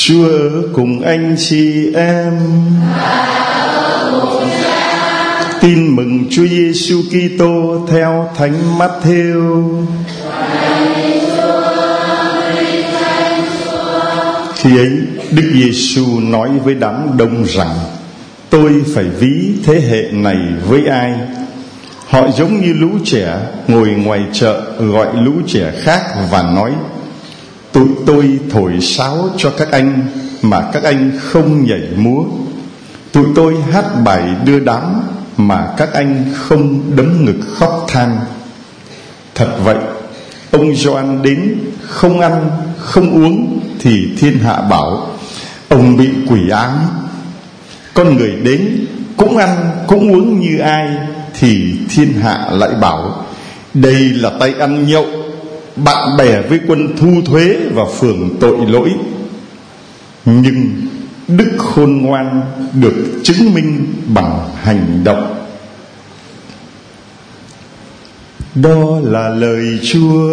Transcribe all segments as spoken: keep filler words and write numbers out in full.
Chúa ở cùng anh chị em. Tin mừng Chúa Giêsu Kitô theo Thánh Mát-thêu. Khi ấy Đức Giêsu nói với đám đông rằng: tôi phải ví thế hệ này với ai? Họ giống như lũ trẻ ngồi ngoài chợ gọi lũ trẻ khác và nói: tụi tôi thổi sáo cho các anh mà các anh không nhảy múa. Tụi tôi hát bài đưa đám mà các anh không đấm ngực khóc than. Thật vậy, ông Gioan đến không ăn không uống thì thiên hạ bảo ông bị quỷ ám. Con người đến cũng ăn cũng uống như ai thì thiên hạ lại bảo đây là tay ăn nhậu, bạn bè với quân thu thuế và phường tội lỗi. Nhưng đức khôn ngoan được chứng minh bằng hành động. Đó là lời Chúa.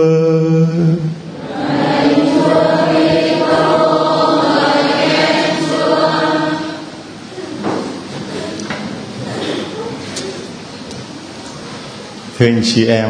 Thưa anh chị em,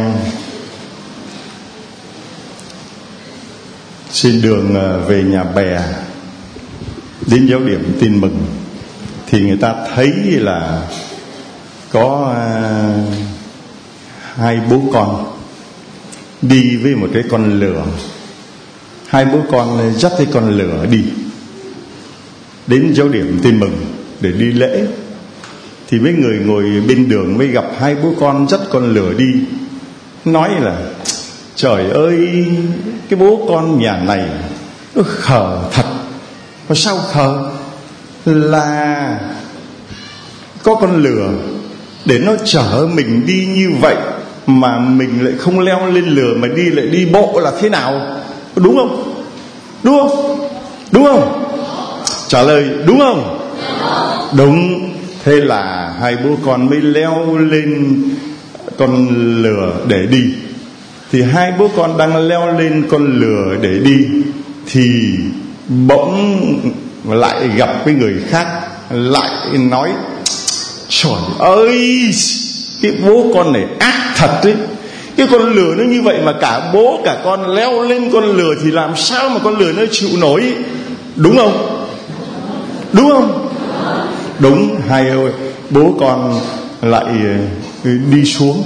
trên đường về nhà bè đến giáo điểm Tin Mừng thì người ta thấy là có à, hai bố con đi với một cái con lừa. Hai bố con dắt cái con lừa đi đến giáo điểm Tin Mừng để đi lễ. Thì mấy người ngồi bên đường mới gặp hai bố con dắt con lừa đi, nói là: trời ơi, cái bố con nhà này nó khờ thật. Mà sao khờ? Là có con lừa để nó chở mình đi như vậy mà mình lại không leo lên lừa mà đi lại đi bộ là thế nào? Đúng không? Đúng không? Đúng không? Trả lời đúng không? Đúng. Thế là hai bố con mới leo lên con lừa để đi. Thì hai bố con đang leo lên con lừa để đi thì bỗng lại gặp cái người khác, lại nói: trời ơi, cái bố con này ác thật đấy. Cái con lừa nó như vậy mà cả bố cả con leo lên con lừa thì làm sao mà con lừa nó chịu nổi? Đúng không? Đúng không? Đúng. Hai ơi, bố con lại đi xuống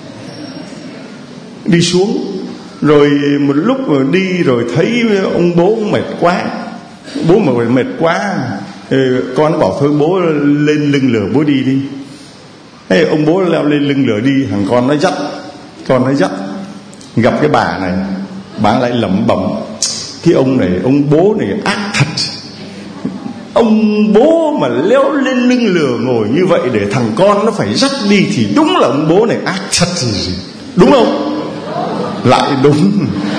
Đi xuống Rồi một lúc rồi đi rồi thấy ông bố mệt quá. Bố mà mệt quá, con bảo thôi bố lên lưng lừa bố đi đi. Thế ông bố leo lên lưng lừa đi, thằng con nó dắt Con nó dắt gặp cái bà này, bà lại lẩm bẩm: cái ông này, ông bố này ác thật. Ông bố mà leo lên lưng lừa ngồi như vậy để thằng con nó phải dắt đi thì đúng là ông bố này ác thật gì. Đúng không? Lại đúng.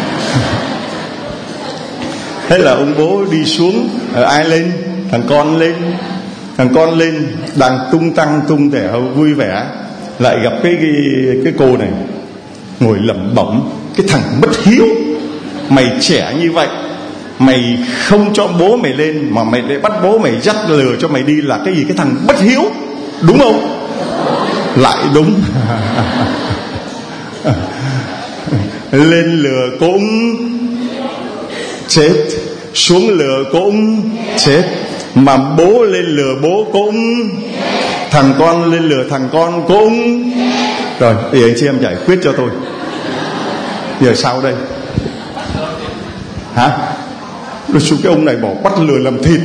Thế là ông bố đi xuống. Ai lên? Thằng con lên. Thằng con lên đang tung tăng tung tẻo vui vẻ, lại gặp cái cái, cái cô này ngồi lẩm bẩm: cái thằng bất hiếu, mày trẻ như vậy, mày không cho bố mày lên mà mày lại bắt bố mày dắt lừa cho mày đi là cái gì? Cái thằng bất hiếu. Đúng không? Lại đúng. Lên lừa cũng chết, xuống lừa cũng chết, mà bố lên lừa bố cũng, thằng con lên lừa thằng con cũng. Rồi, thì anh chị em giải quyết cho tôi. Giờ sao đây? Hả? Rồi xuống cái ông này bỏ bắt lừa làm thịt.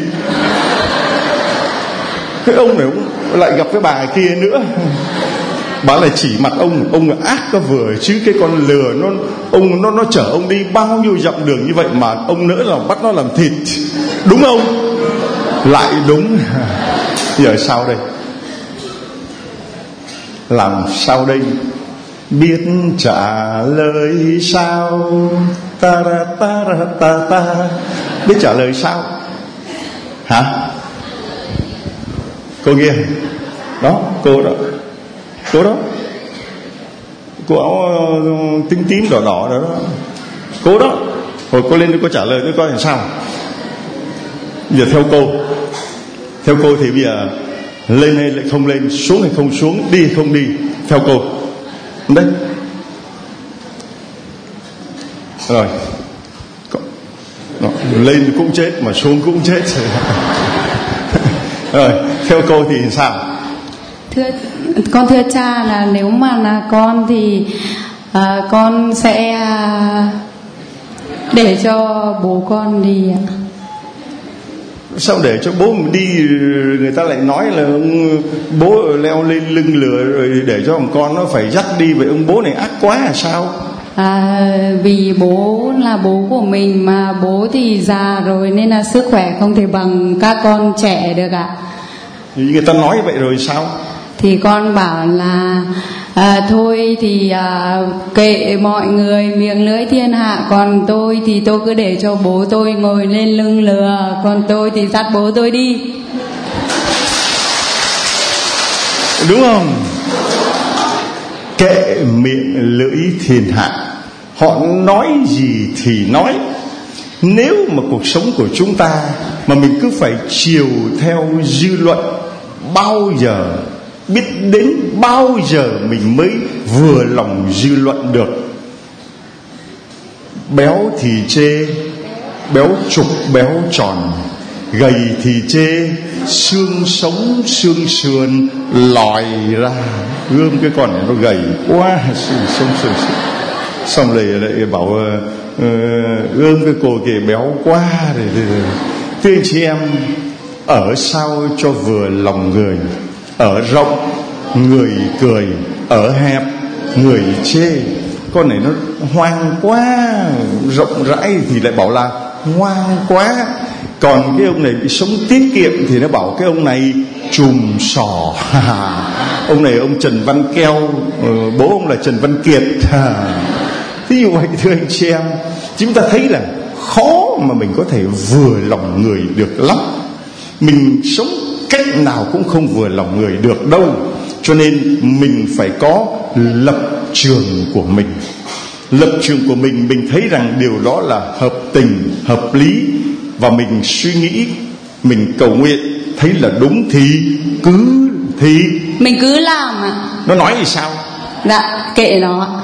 Cái ông này cũng lại gặp cái bà kia nữa. Bà lại chỉ mặt ông, ông là ác có vừa chứ. Cái con lừa nó ông nó nó chở ông đi bao nhiêu dặm đường như vậy mà ông nữa là bắt nó làm thịt. Đúng không? Lại đúng. Giờ sao đây? Làm sao đây? Biết trả lời sao? Ta ra ta ra ta ta. Biết trả lời sao? Hả? Cô kia đó, cô đó, cô đó, cô áo tím tím đỏ đỏ đó, cô đó. Hồi cô lên cô trả lời tôi coi làm sao. Giờ theo cô, theo cô thì bây giờ lên hay lại không lên, xuống hay không xuống, đi hay không đi, theo cô. Đấy. Rồi. Lên cũng chết mà xuống cũng chết. Rồi, theo cô thì sao? Thưa con thưa cha là nếu mà là con thì à, con sẽ à, để cho bố con đi ạ. Sao để cho bố mình đi, người ta lại nói là ông bố leo lên lưng lừa rồi để cho thằng con nó phải dắt đi, vậy ông bố này ác quá là sao? À, vì bố là bố của mình mà bố thì già rồi nên là sức khỏe không thể bằng các con trẻ được ạ. Người ta nói vậy rồi sao? Thì con bảo là à, thôi thì à, kệ mọi người miệng lưỡi thiên hạ, còn tôi thì tôi cứ để cho bố tôi ngồi lên lưng lừa, còn tôi thì dắt bố tôi đi. Đúng không? Kệ miệng lưỡi thiên hạ, họ nói gì thì nói. Nếu mà cuộc sống của chúng ta mà mình cứ phải chiều theo dư luận, bao giờ, biết đến bao giờ mình mới vừa lòng dư luận được? Béo thì chê béo trục béo tròn, gầy thì chê xương sống xương sườn lòi ra. Gươm cái con này nó gầy quá, xương sống xương sườn. Xong rồi lại bảo uh, gươm cái cô kia béo quá. Thưa anh chị em, ở sao cho vừa lòng người. Ở rộng người cười, ở hẹp người chê. Con này nó hoang quá, rộng rãi thì lại bảo là hoang quá. Còn cái ông này bị sống tiết kiệm thì nó bảo cái ông này chùm sò. Ông này ông Trần Văn Keo, bố ông là Trần Văn Kiệt. Thế như vậy thưa anh chị em, chúng ta thấy là khó mà mình có thể vừa lòng người được lắm. Mình sống cách nào cũng không vừa lòng người được đâu. Cho nên mình phải có lập trường của mình. Lập trường của mình, mình thấy rằng điều đó là hợp tình, hợp lý, và mình suy nghĩ, mình cầu nguyện thấy là đúng thì cứ thì mình cứ làm ạ. Nó nói gì sao? Dạ kệ nó.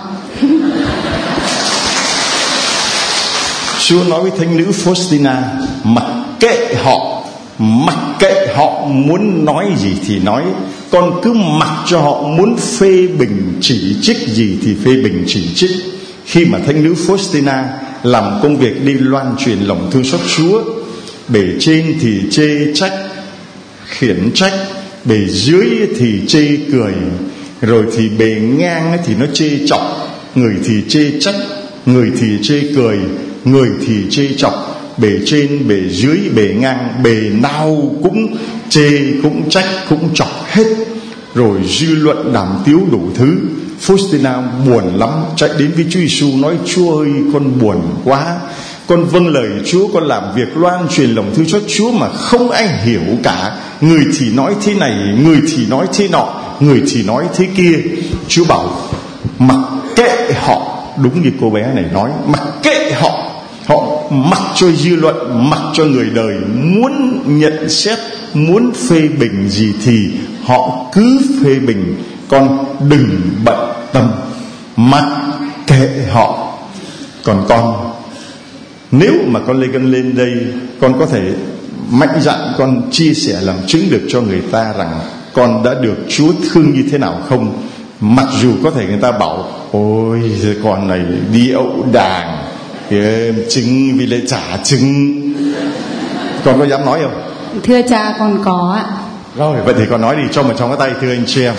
Chúa nói với thánh nữ Faustina, mặc kệ họ, mặc kệ họ muốn nói gì thì nói, con cứ mặc cho họ muốn phê bình chỉ trích gì thì phê bình chỉ trích. Khi mà thánh nữ Faustina làm công việc đi loan truyền lòng thương xót Chúa, bề trên thì chê trách, khiển trách, bề dưới thì chê cười, rồi thì bề ngang thì nó chê chọc, người thì chê trách, người thì chê cười, người thì chê chọc, bề trên bề dưới bề ngang, bề nào cũng chê cũng trách cũng chọc hết. Rồi dư luận đàm tiếu đủ thứ. Faustina buồn lắm, chạy đến với Chúa Giêsu nói: Chúa ơi, con buồn quá, con vâng lời Chúa, con làm việc loan truyền lòng thương xót Chúa mà không ai hiểu cả. Người thì nói thế này, người thì nói thế nọ, người thì nói thế kia. Chúa bảo mặc kệ họ. Đúng như cô bé này nói, mặc kệ họ. Họ mặc cho dư luận, mặc cho người đời muốn nhận xét, muốn phê bình gì thì họ cứ phê bình, con đừng bận tâm, mặc kệ họ. Còn con, nếu mà con lên con lên đây, con có thể mạnh dạn con chia sẻ làm chứng được cho người ta rằng con đã được Chúa thương như thế nào không? Mặc dù có thể người ta bảo: ôi con này đi ẩu đàng, trứng vì lại trả trứng. Con có dám nói không? Thưa cha, con có ạ. Rồi, vậy thì con nói đi, cho một trong cái tay thưa anh chị em.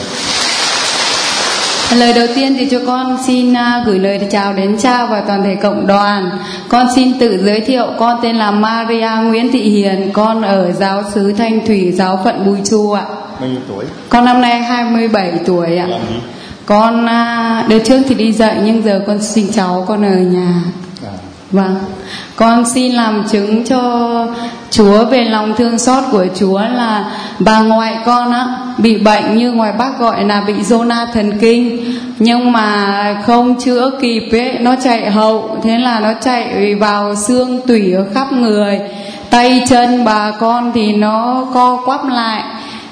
Lời đầu tiên thì cho con xin uh, gửi lời chào đến cha và toàn thể cộng đoàn. Con xin tự giới thiệu, con tên là Maria Nguyễn Thị Hiền, con ở giáo xứ Thanh Thủy, giáo phận Bùi Chu ạ. Bao nhiêu tuổi? Con năm nay hai mươi bảy tuổi ạ. Làm gì? Con uh, đợt trước thì đi dạy nhưng giờ con sinh cháu, con ở nhà. À. Vâng. Con xin làm chứng cho Chúa về lòng thương xót của Chúa là bà ngoại con á bị bệnh, như ngoài Bắc gọi là bị zona thần kinh, nhưng mà không chữa kịp ấy, nó chạy hậu, thế là nó chạy vào xương tủy ở khắp người. tay chân bà con thì nó co quắp lại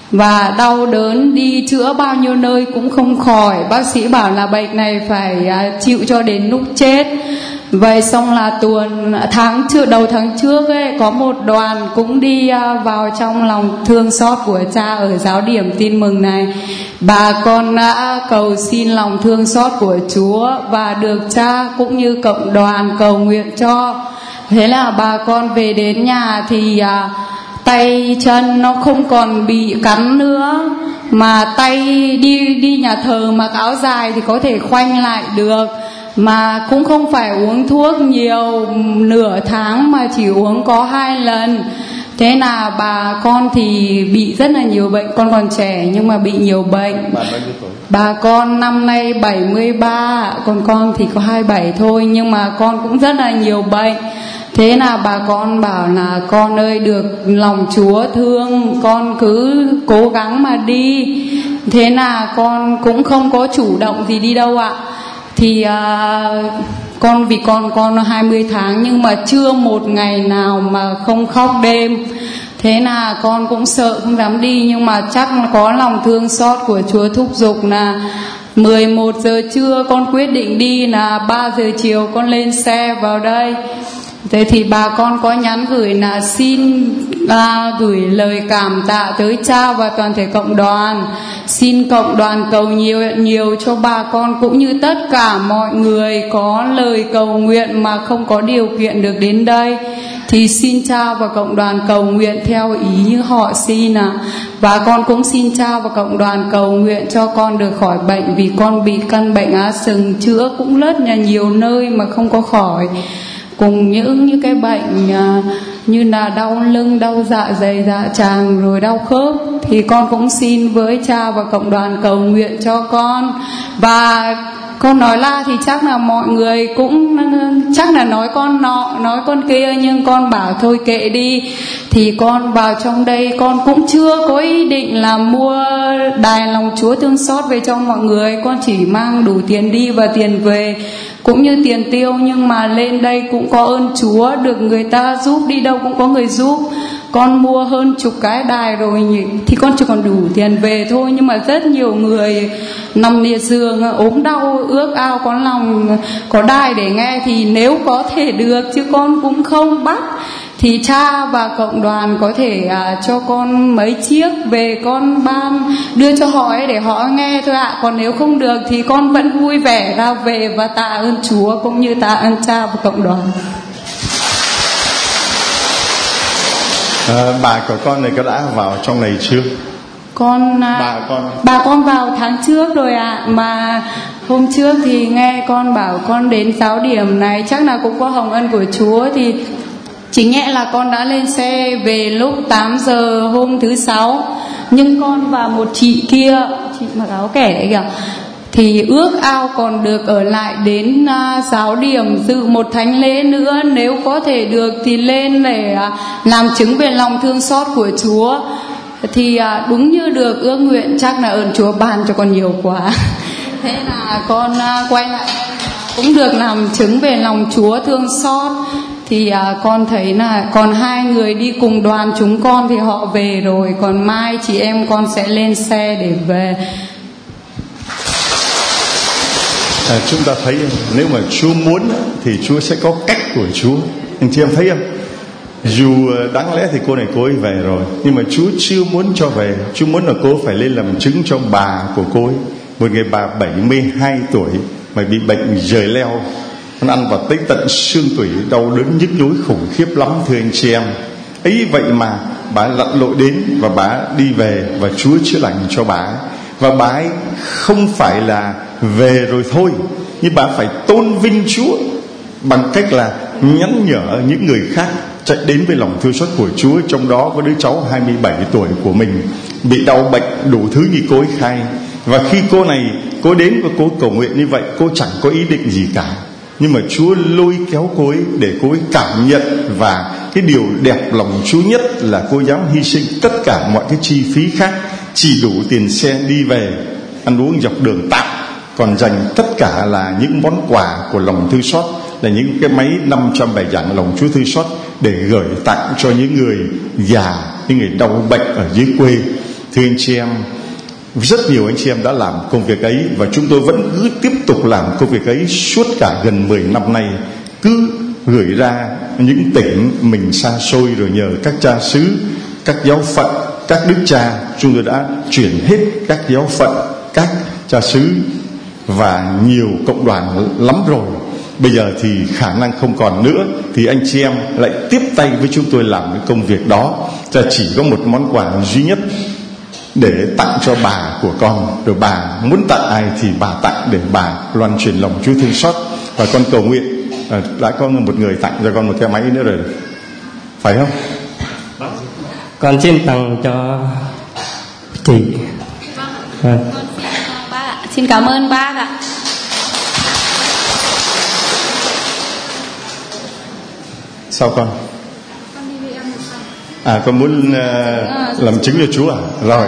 và đau đớn, đi chữa bao nhiêu nơi cũng không khỏi. Bác sĩ bảo là bệnh này phải à, chịu cho đến lúc chết. Vậy xong là tuần tháng trước đầu tháng trước ấy, có một đoàn cũng đi à, vào trong lòng thương xót của cha ở giáo điểm Tin Mừng này. Bà con đã cầu xin lòng thương xót của Chúa và được cha cũng như cộng đoàn cầu nguyện cho. Thế là bà con về đến nhà thì à, tay chân nó không còn bị cắn nữa, mà tay đi đi nhà thờ mặc áo dài thì có thể khoanh lại được, mà cũng không phải uống thuốc nhiều nửa tháng mà chỉ uống có hai lần. Thế là bà con thì bị rất là nhiều bệnh, con còn trẻ nhưng mà bị nhiều bệnh. Bà bao nhiêu tuổi? Bà con năm nay bảy mươi ba, còn con thì có hai mươi bảy thôi, nhưng mà con cũng rất là nhiều bệnh. Thế là bà con bảo là con ơi, được lòng Chúa thương, con cứ cố gắng mà đi. Thế là con cũng không có chủ động gì đi đâu ạ. Thì à, con vì con con hai mươi tháng nhưng mà chưa một ngày nào mà không khóc đêm. Thế là con cũng sợ không dám đi, nhưng mà chắc có lòng thương xót của Chúa thúc giục là mười một giờ trưa con quyết định đi, là ba giờ chiều con lên xe vào đây. Thế thì bà con có nhắn gửi là xin à, gửi lời cảm tạ tới cha và toàn thể cộng đoàn. Xin cộng đoàn cầu nhiều nhiều cho bà con cũng như tất cả mọi người có lời cầu nguyện mà không có điều kiện được đến đây. Thì xin cha và cộng đoàn cầu nguyện theo ý như họ xin ạ. À. Và con cũng xin cha và cộng đoàn cầu nguyện cho con được khỏi bệnh, vì con bị căn bệnh á sừng, chữa cũng rất là nhiều nơi mà không có khỏi. Cùng những những cái bệnh à, như là đau lưng, đau dạ dày, dạ tràng, rồi đau khớp, thì con cũng xin với cha và cộng đoàn cầu nguyện cho con. Và con nói la thì chắc là mọi người cũng chắc là nói con nọ nói con kia, nhưng con bảo thôi kệ đi. Thì con vào trong đây con cũng chưa có ý định là mua đài lòng Chúa thương xót về cho mọi người, con chỉ mang đủ tiền đi và tiền về cũng như tiền tiêu. Nhưng mà lên đây cũng có ơn Chúa, được người ta giúp, đi đâu cũng có người giúp. Con mua hơn chục cái đài rồi nhỉ, thì con chỉ còn đủ tiền về thôi. Nhưng mà rất nhiều người nằm liệt giường ốm đau ước ao có lòng có đài để nghe, thì nếu có thể được, chứ con cũng không bắt, thì cha và cộng đoàn có thể à, cho con mấy chiếc về con ban đưa cho họ ấy để họ nghe thôi ạ. À. Còn nếu không được thì con vẫn vui vẻ ra về và tạ ơn Chúa cũng như tạ ơn cha và cộng đoàn. À, bà của con này có đã vào trong này chưa? Con bà con bà con vào tháng trước rồi ạ. À. Mà hôm trước thì nghe con bảo con đến giáo điểm này chắc là cũng có hồng ân của Chúa, thì chính nhẹ là con đã lên xe về lúc tám giờ hôm thứ sáu. Nhưng con và một chị kia, chị mặc áo kẻ đấy kìa, thì ước ao còn được ở lại đến uh, giáo điểm dự một thánh lễ nữa. Nếu có thể được thì lên để uh, làm chứng về lòng thương xót của Chúa. Thì uh, đúng như được ước nguyện, chắc là ơn Chúa ban cho con nhiều quá. Thế là con uh, quay lại cũng được làm chứng về lòng Chúa thương xót. Thì à, con thấy là còn hai người đi cùng đoàn chúng con thì họ về rồi, còn mai chị em con sẽ lên xe để về. À, chúng ta thấy nếu mà Chúa muốn thì Chúa sẽ có cách của Chúa. Anh chị em thấy không? Dù đáng lẽ thì cô này cô ấy về rồi, nhưng mà Chúa chưa muốn cho về. Chúa muốn là cô phải lên làm chứng cho bà của cô ấy, một người bà bảy mươi hai tuổi mà bị bệnh giời leo, nó ăn vào tới tận xương tủy, đau đớn nhức nhối khủng khiếp lắm thưa anh chị em. Ấy vậy mà bà lặn lội đến và bà đi về, và Chúa chữa lành cho bà. Và bà ấy không phải là về rồi thôi, nhưng bà phải tôn vinh Chúa bằng cách là nhắn nhở những người khác chạy đến với lòng thương xót của Chúa. Trong đó có đứa cháu hai mươi bảy tuổi của mình bị đau bệnh đủ thứ như cô ấy khai. Và khi cô này cô đến và cô cầu nguyện như vậy, cô chẳng có ý định gì cả, nhưng mà Chúa lôi kéo cô ấy để cô ấy cảm nhận. Và cái điều đẹp lòng Chúa nhất là cô dám hy sinh tất cả mọi cái chi phí khác, chỉ đủ tiền xe đi về, ăn uống dọc đường tạm, còn dành tất cả là những món quà của lòng thương xót là những cái máy năm trăm bài giảng lòng Chúa thương xót để gửi tặng cho những người già, những người đau bệnh ở dưới quê. Thưa anh chị em, rất nhiều anh chị em đã làm công việc ấy, và chúng tôi vẫn cứ tiếp tục làm công việc ấy suốt cả gần mười năm nay, cứ gửi ra những tỉnh mình xa xôi, rồi nhờ các cha xứ, các giáo phận, các đức cha. Chúng tôi đã chuyển hết các giáo phận, các cha xứ và nhiều cộng đoàn lắm rồi. Bây giờ thì khả năng không còn nữa, thì anh chị em lại tiếp tay với chúng tôi làm cái công việc đó. Cha chỉ có một món quà duy nhất để tặng cho bà của con, rồi bà muốn tặng ai thì bà tặng, để bà loan truyền lòng Chúa thương xót. Và con cầu nguyện, à, đã có một người tặng cho con một cái máy nữa rồi, phải không? Con xin tặng cho chị. Vâng. Xin cảm ơn bác ạ. Sao con? À, con muốn uh, làm chứng cho Chúa à? Rồi.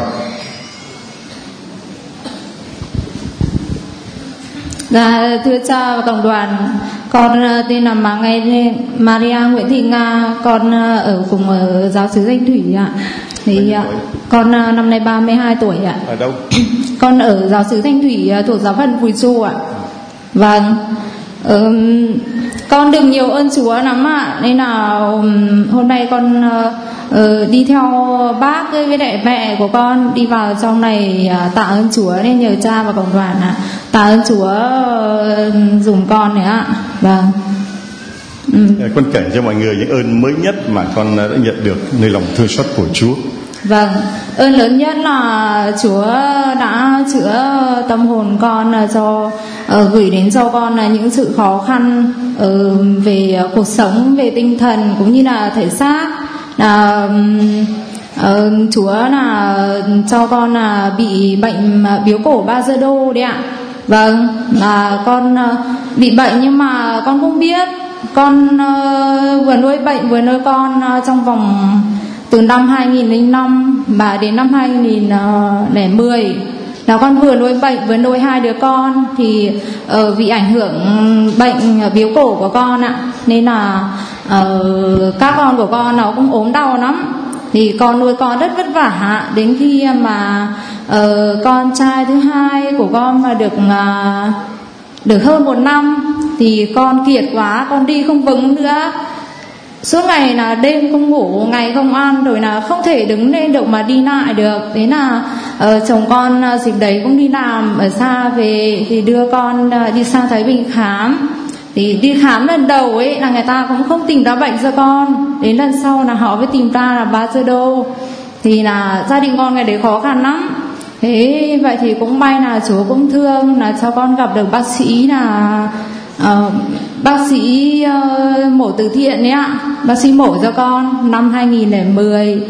Dạ, thưa cha và cộng đoàn, con tên là Maria Nguyễn Thị Nga, con ở cùng ở giáo xứ Thanh Thủy ạ. Thì con năm nay ba mươi hai tuổi ạ. Ở đâu? Con ở giáo xứ Thanh Thủy thuộc giáo phận Phùi Xu ạ. Vâng. Ừ, con được nhiều ơn Chúa lắm ạ, nên là um, hôm nay con uh, đi theo bác với lại mẹ của con đi vào trong này uh, tạ ơn Chúa, nên nhờ cha và cộng đoàn ạ. Tạ ơn Chúa uh, dùng con này ạ. Vâng. Ừ. Con kể cho mọi người những ơn mới nhất mà con đã nhận được nơi lòng thương xót của Chúa. Vâng, ơn lớn nhất là Chúa đã chữa tâm hồn con, cho uh, gửi đến cho con là những sự khó khăn uh, về cuộc sống, về tinh thần cũng như là thể xác. Là uh, Chúa là cho con là bị bệnh biếu cổ Bajedo đấy ạ. Vâng, là con uh, bị bệnh nhưng mà con không biết. Con uh, vừa nuôi bệnh vừa nuôi con uh, trong vòng từ năm hai nghìn lẻ năm và đến năm hai nghìn lẻ mười là con vừa nuôi bệnh vừa nuôi hai đứa con. Thì uh, vì ảnh hưởng bệnh biếu cổ của con ạ, nên là uh, các con của con nó cũng ốm đau lắm. Thì con nuôi con rất vất vả, đến khi mà uh, con trai thứ hai của con mà được uh, được hơn một năm thì con kiệt quá, con đi không vững nữa. Suốt ngày là đêm không ngủ, ngày không ăn, rồi là không thể đứng lên được mà đi lại được. Thế là uh, chồng con uh, dịp đấy cũng đi làm ở xa về, thì đưa con uh, đi sang Thái Bình khám. Thì đi khám lần đầu ấy là người ta cũng không tìm ra bệnh cho con, đến lần sau là họ mới tìm ra là Bajedo. Thì là gia đình con ngày đấy khó khăn lắm. Thế vậy thì cũng may là Chúa cũng thương, là cho con gặp được bác sĩ là uh, bác sĩ uh, mổ từ thiện đấy ạ. Bác sĩ mổ cho con năm hai nghìn lẻ mười.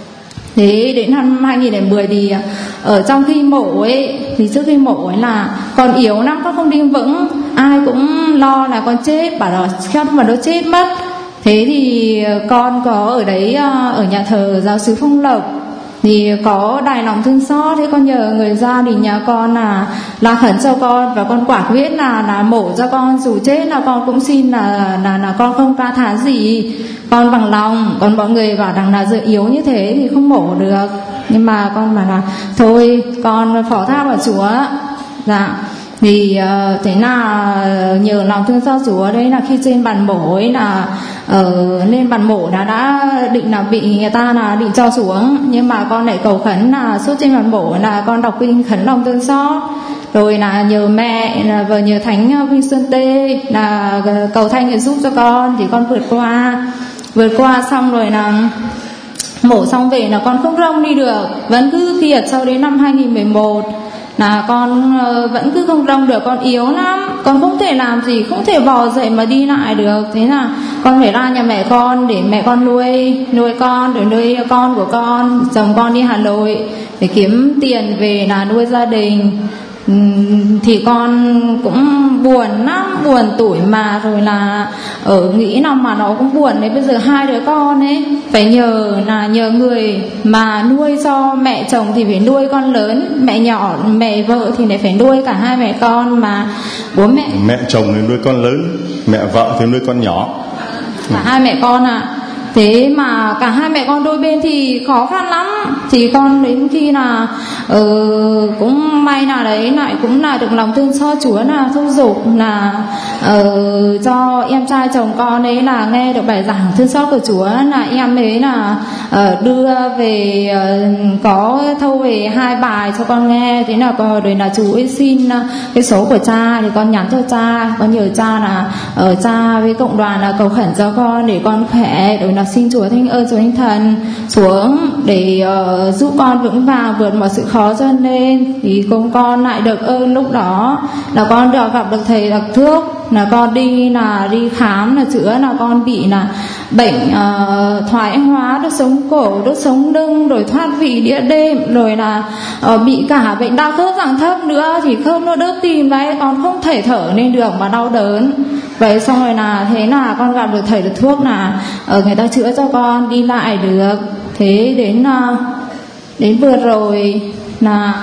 Thế đến năm hai nghìn lẻ mười thì ở trong khi mổ ấy, thì trước khi mổ ấy là con yếu lắm, con không đi vững. Ai cũng lo là con chết, bảo là khéo mà nó chết mất. Thế thì con có ở đấy uh, ở nhà thờ giáo xứ Phong Lộc thì có đài lòng thương xót. Thế con nhờ người gia đình nhà con là là khẩn cho con, và con quả quyết là là mổ cho con, dù chết là con cũng xin là là là con không ca thán gì, con bằng lòng. Còn mọi người bảo rằng là giờ yếu như thế thì không mổ được, nhưng mà con bảo là thôi con phó thác vào Chúa. Dạ. Thì uh, thế là nhờ lòng thương xót Chúa đấy, là khi trên bàn mổ ấy là ở uh, lên bàn mổ đã đã định là bị người ta là định cho xuống, nhưng mà con lại cầu khấn là suốt trên bàn mổ là con đọc kinh khấn lòng thương xót, rồi là nhờ mẹ là vừa nhờ Thánh Vinh Xuân Tê là cầu thanh để giúp cho con, thì con vượt qua vượt qua xong rồi là mổ xong về là con không rong đi được, vẫn cứ kiệt. Sau đến năm hai nghìn mười một là con vẫn cứ không rong được, con yếu lắm, con không thể làm gì, không thể bò dậy mà đi lại được. Thế là con phải ra nhà mẹ con để mẹ con nuôi nuôi con, rồi nuôi con của con. Chồng con đi Hà Nội để kiếm tiền về là nuôi gia đình. Thì con cũng buồn lắm, buồn tuổi mà, rồi là ở nghĩ nào mà nó cũng buồn đấy. Bây giờ hai đứa con ấy phải nhờ là nhờ người mà nuôi cho. Mẹ chồng thì phải nuôi con lớn, mẹ nhỏ mẹ vợ thì lại phải nuôi cả hai mẹ con, mà bố mẹ mẹ chồng thì nuôi con lớn, mẹ vợ thì nuôi con nhỏ. Cả hai mẹ con ạ. À. Thế mà cả hai mẹ con đôi bên thì khó khăn lắm. Thì con đến khi là uh, cũng may là đấy lại cũng là được lòng thương xót Chúa là thúc giục là uh, cho em trai chồng con ấy là nghe được bài giảng thương xót của Chúa, là em ấy là uh, đưa về uh, có thâu về hai bài cho con nghe. Thế là còn rồi là chú ấy xin uh, cái số của cha thì con nhắn cho cha, con nhờ cha là ở uh, cha với cộng đoàn là cầu khẩn cho con để con khỏe, rồi là xin Chúa Thánh ơn Chúa Thánh Thần xuống để uh, giúp con vững vàng vượt mọi sự khó cho nên. Thì cùng con lại được ơn lúc đó là con được gặp được thầy đặc thuốc, là con đi là đi khám là chữa là con bị là bệnh uh, thoái hóa đốt sống cổ, đốt sống lưng, rồi thoát vị đĩa đệm, rồi là uh, bị cả bệnh đau khớp dạng thấp nữa, thì khớp nó đớp tim đấy, con không thể thở lên được mà đau đớn. Vậy xong rồi là thế là con gặp được thầy được thuốc là ở người ta chữa cho con đi lại được. Thế đến uh, đến vừa rồi là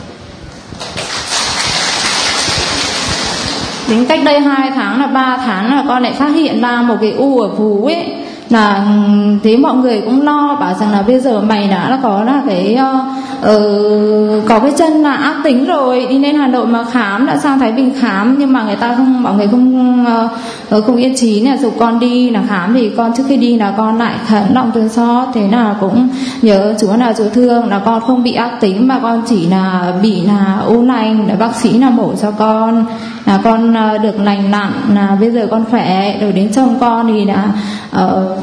đến cách đây hai tháng là ba tháng là con lại phát hiện ra một cái u ở vú ấy. Là thế mọi người cũng lo bảo rằng là bây giờ mày đã là có là cái uh, uh, có cái chân là ác tính rồi, đi lên Hà Nội mà khám, đã sang Thái Bình khám, nhưng mà người ta không, mọi người không uh, không yên chí là dục con đi là khám. Thì con trước khi đi là con lại khẩn lòng thương xót, thế là cũng nhớ Chúa là Chúa thương là con không bị ác tính mà con chỉ là bị là u lành, để bác sĩ là mổ cho con, là con uh, được lành nặng, là bây giờ con khỏe. Rồi đến chồng con thì là uh,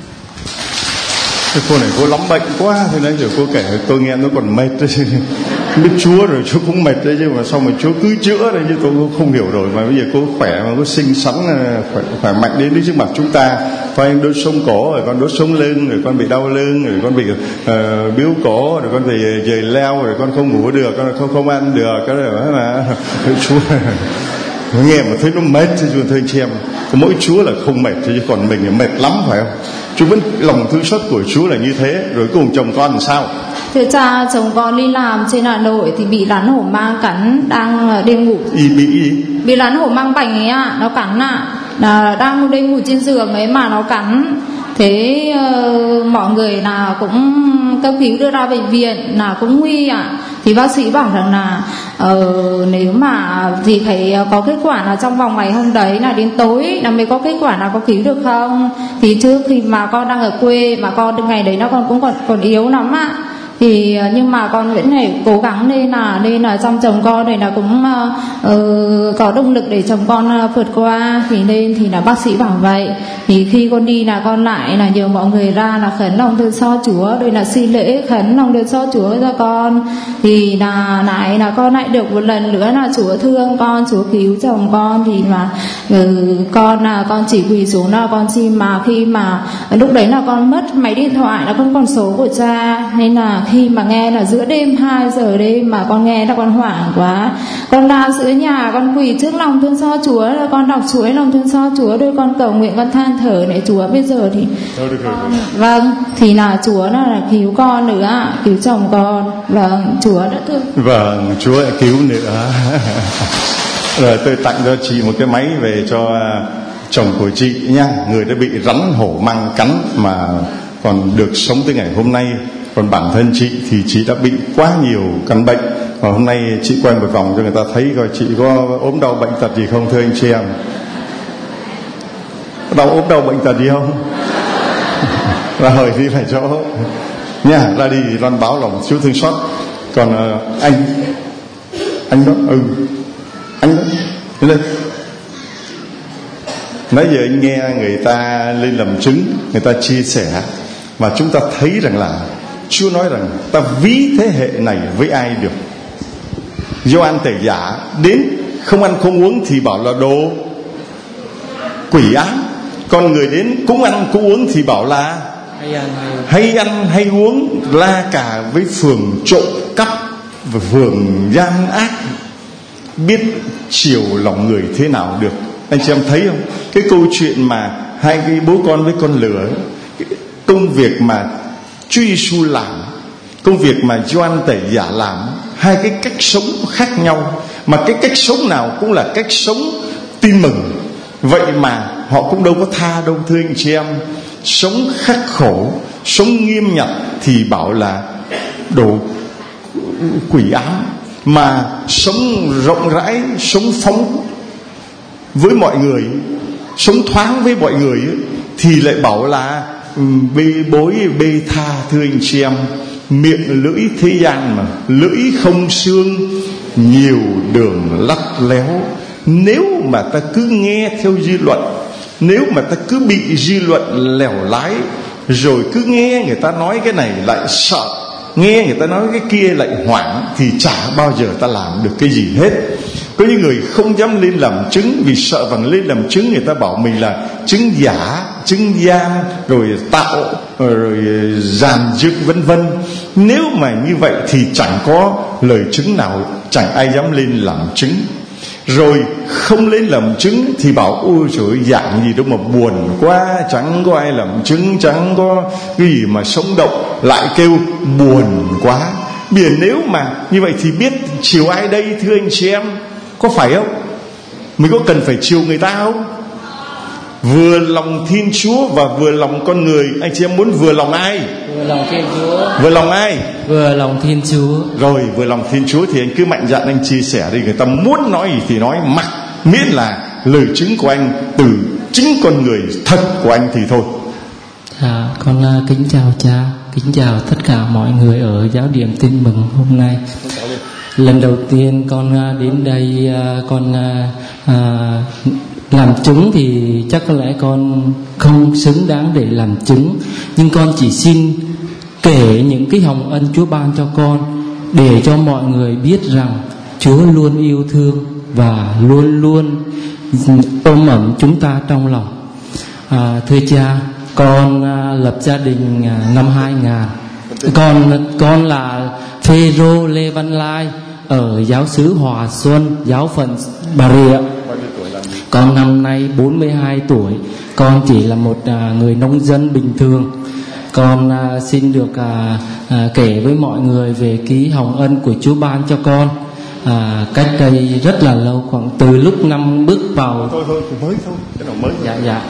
cái cô này cô lắm bệnh quá, thế nên giờ cô kể tôi nghe nó còn mệt đấy. Biết Chúa rồi Chúa cũng mệt đấy chứ mà sao mà Chúa cứ chữa đấy chứ tôi cũng không hiểu rồi. Mà bây giờ cô khỏe mà cô xinh xắn khỏe, khỏe mạnh đến trước mặt chúng ta. Phải đốt sống cổ, rồi con đốt sống lưng, rồi con bị đau lưng, rồi con bị uh, biếu cổ, rồi con bị dời leo, rồi con không ngủ được, con không không ăn được, cái đó mà Chúa nghe mà thấy nó mệt chứ thưa anh chị em. Mỗi Chúa là không mệt chứ còn mình là mệt lắm phải không? Chúa vẫn lòng thương xót của Chúa là như thế. Rồi cùng chồng con làm sao? Thưa cha, chồng con đi làm trên Hà Nội thì bị rắn hổ mang cắn, đang đêm ngủ. Ý bị gì? Bị rắn hổ mang bành ấy ạ, à, nó cắn ạ, à. Là đang đêm ngủ trên giường ấy mà nó cắn. Thế uh, mọi người là cũng cấp cứu đưa ra bệnh viện là cũng nguy ạ. À. Thì bác sĩ bảo rằng là uh, nếu mà thì phải có kết quả là trong vòng ngày hôm đấy là đến tối là mới có kết quả là có cứu được không. Thì trước khi mà con đang ở quê mà con ngày đấy nó con cũng còn còn yếu lắm ạ. Thì nhưng mà con vẫn phải cố gắng nên là nên là trong chồng con này là cũng uh, uh, có động lực để chồng con uh, vượt qua. Thì nên thì là bác sĩ bảo vậy. Thì khi con đi là con lại là nhờ mọi người ra là khấn lòng thương xót Chúa, rồi là xin lễ khấn lòng thương xót Chúa cho con. Thì là lại là con lại được một lần nữa là Chúa thương con, Chúa cứu chồng con. Thì mà uh, con là con chỉ quỳ xuống là con xin, mà khi mà lúc đấy là con mất máy điện thoại là con còn số của cha, nên là khi mà nghe là giữa đêm hai giờ đêm mà con nghe là con hoảng quá, con ra giữa nhà con quỳ trước lòng thương xót Chúa, là con đọc chuỗi lòng thương xót Chúa, đôi con cầu nguyện, con than thở này Chúa bây giờ thì con, vâng thì là Chúa là, là cứu con nữa, cứu chồng con, vâng Chúa đã thương. Vâng, Chúa lại cứu nữa. Rồi tôi tặng cho chị một cái máy về cho chồng của chị nha, người đã bị rắn hổ mang cắn mà còn được sống tới ngày hôm nay. Còn bản thân chị thì chị đã bị quá nhiều căn bệnh, và hôm nay chị quay một vòng cho người ta thấy coi chị có ốm đau bệnh tật gì không thưa anh chị em. Đau ốm đau bệnh tật gì không? Rồi đi phải chỗ nha, ra đi loan báo lòng Chúa thương xót. Còn uh, anh anh đó ừ anh đó lên. Nãy giờ anh nghe người ta lên làm chứng, người ta chia sẻ, và chúng ta thấy rằng là Chúa nói rằng ta ví thế hệ này với ai được. Gioan Tẩy Giả đến không ăn không uống thì bảo là đồ quỷ ám. Con người đến cũng ăn cũng uống thì bảo là hay ăn hay, hay, ăn, hay uống, la cả với phường trộm cắp và phường gian ác. Biết chiều lòng người thế nào được. Anh chị em thấy không? Cái câu chuyện mà hai cái bố con với con lửa, công việc mà Chúa Giêsu làm, công việc mà Gioan Tẩy Giả làm, hai cái cách sống khác nhau, mà cái cách sống nào cũng là cách sống tin mừng, Vậy mà họ cũng đâu có tha đâu thưa anh chị em. Sống khắc khổ, sống nghiêm nhặt thì bảo là đồ quỷ ám, mà sống rộng rãi, sống phóng với mọi người, sống thoáng với mọi người thì lại bảo là bê bối bê tha. Thưa anh chị em, miệng lưỡi thế gian mà, lưỡi không xương, nhiều đường lắt léo. Nếu mà ta cứ nghe theo dư luận, nếu mà ta cứ bị dư luận lèo lái, rồi cứ nghe người ta nói cái này lại sợ, nghe người ta nói cái kia lại hoảng, thì chả bao giờ ta làm được cái gì hết. Có những người không dám lên làm chứng vì sợ rằng lên làm chứng người ta bảo mình là chứng giả, chứng gian, rồi tạo, rồi giàn dựng vân vân. Nếu mà như vậy thì chẳng có lời chứng nào, chẳng ai dám lên làm chứng. Rồi không lên làm chứng thì bảo ôi trời ơi, dạng gì đâu mà buồn quá, chẳng có ai làm chứng, chẳng có cái gì mà sống động, lại kêu buồn quá. Biển nếu mà như vậy thì biết chiều ai đây thưa anh chị em? Có phải không? Mình có cần phải chiều người ta không? Vừa lòng Thiên Chúa và vừa lòng con người. Anh chị em muốn vừa lòng ai? Vừa lòng Thiên Chúa. Vừa lòng ai? Vừa lòng Thiên Chúa. Rồi vừa lòng Thiên Chúa thì anh cứ mạnh dạn anh chia sẻ đi. Người ta muốn nói gì thì nói, mặc miễn là lời chứng của anh từ chính con người thật của anh thì thôi. À, con uh, kính chào cha, kính chào tất cả mọi người ở giáo điểm Tin Mừng hôm nay. Lần đầu tiên con uh, đến đây uh, con uh, uh, làm chứng thì chắc có lẽ con không xứng đáng để làm chứng, nhưng con chỉ xin kể những cái hồng ân Chúa ban cho con để cho mọi người biết rằng Chúa luôn yêu thương và luôn luôn ôm ẩm chúng ta trong lòng. À, thưa cha, con à, lập gia đình à, năm hai nghìn. Con con là Phêrô Lê Văn Lai ở giáo xứ Hòa Xuân, giáo phận Bà Rịa. Con năm nay bốn mươi hai tuổi. Con chỉ là một à, người nông dân bình thường. Con à, xin được à, à, kể với mọi người về ký hồng ân của Chúa ban cho con. À, cách đây rất là lâu, khoảng từ lúc năm bước vào. Thôi thôi, mới thôi, cái nào mới. Dạ dạ.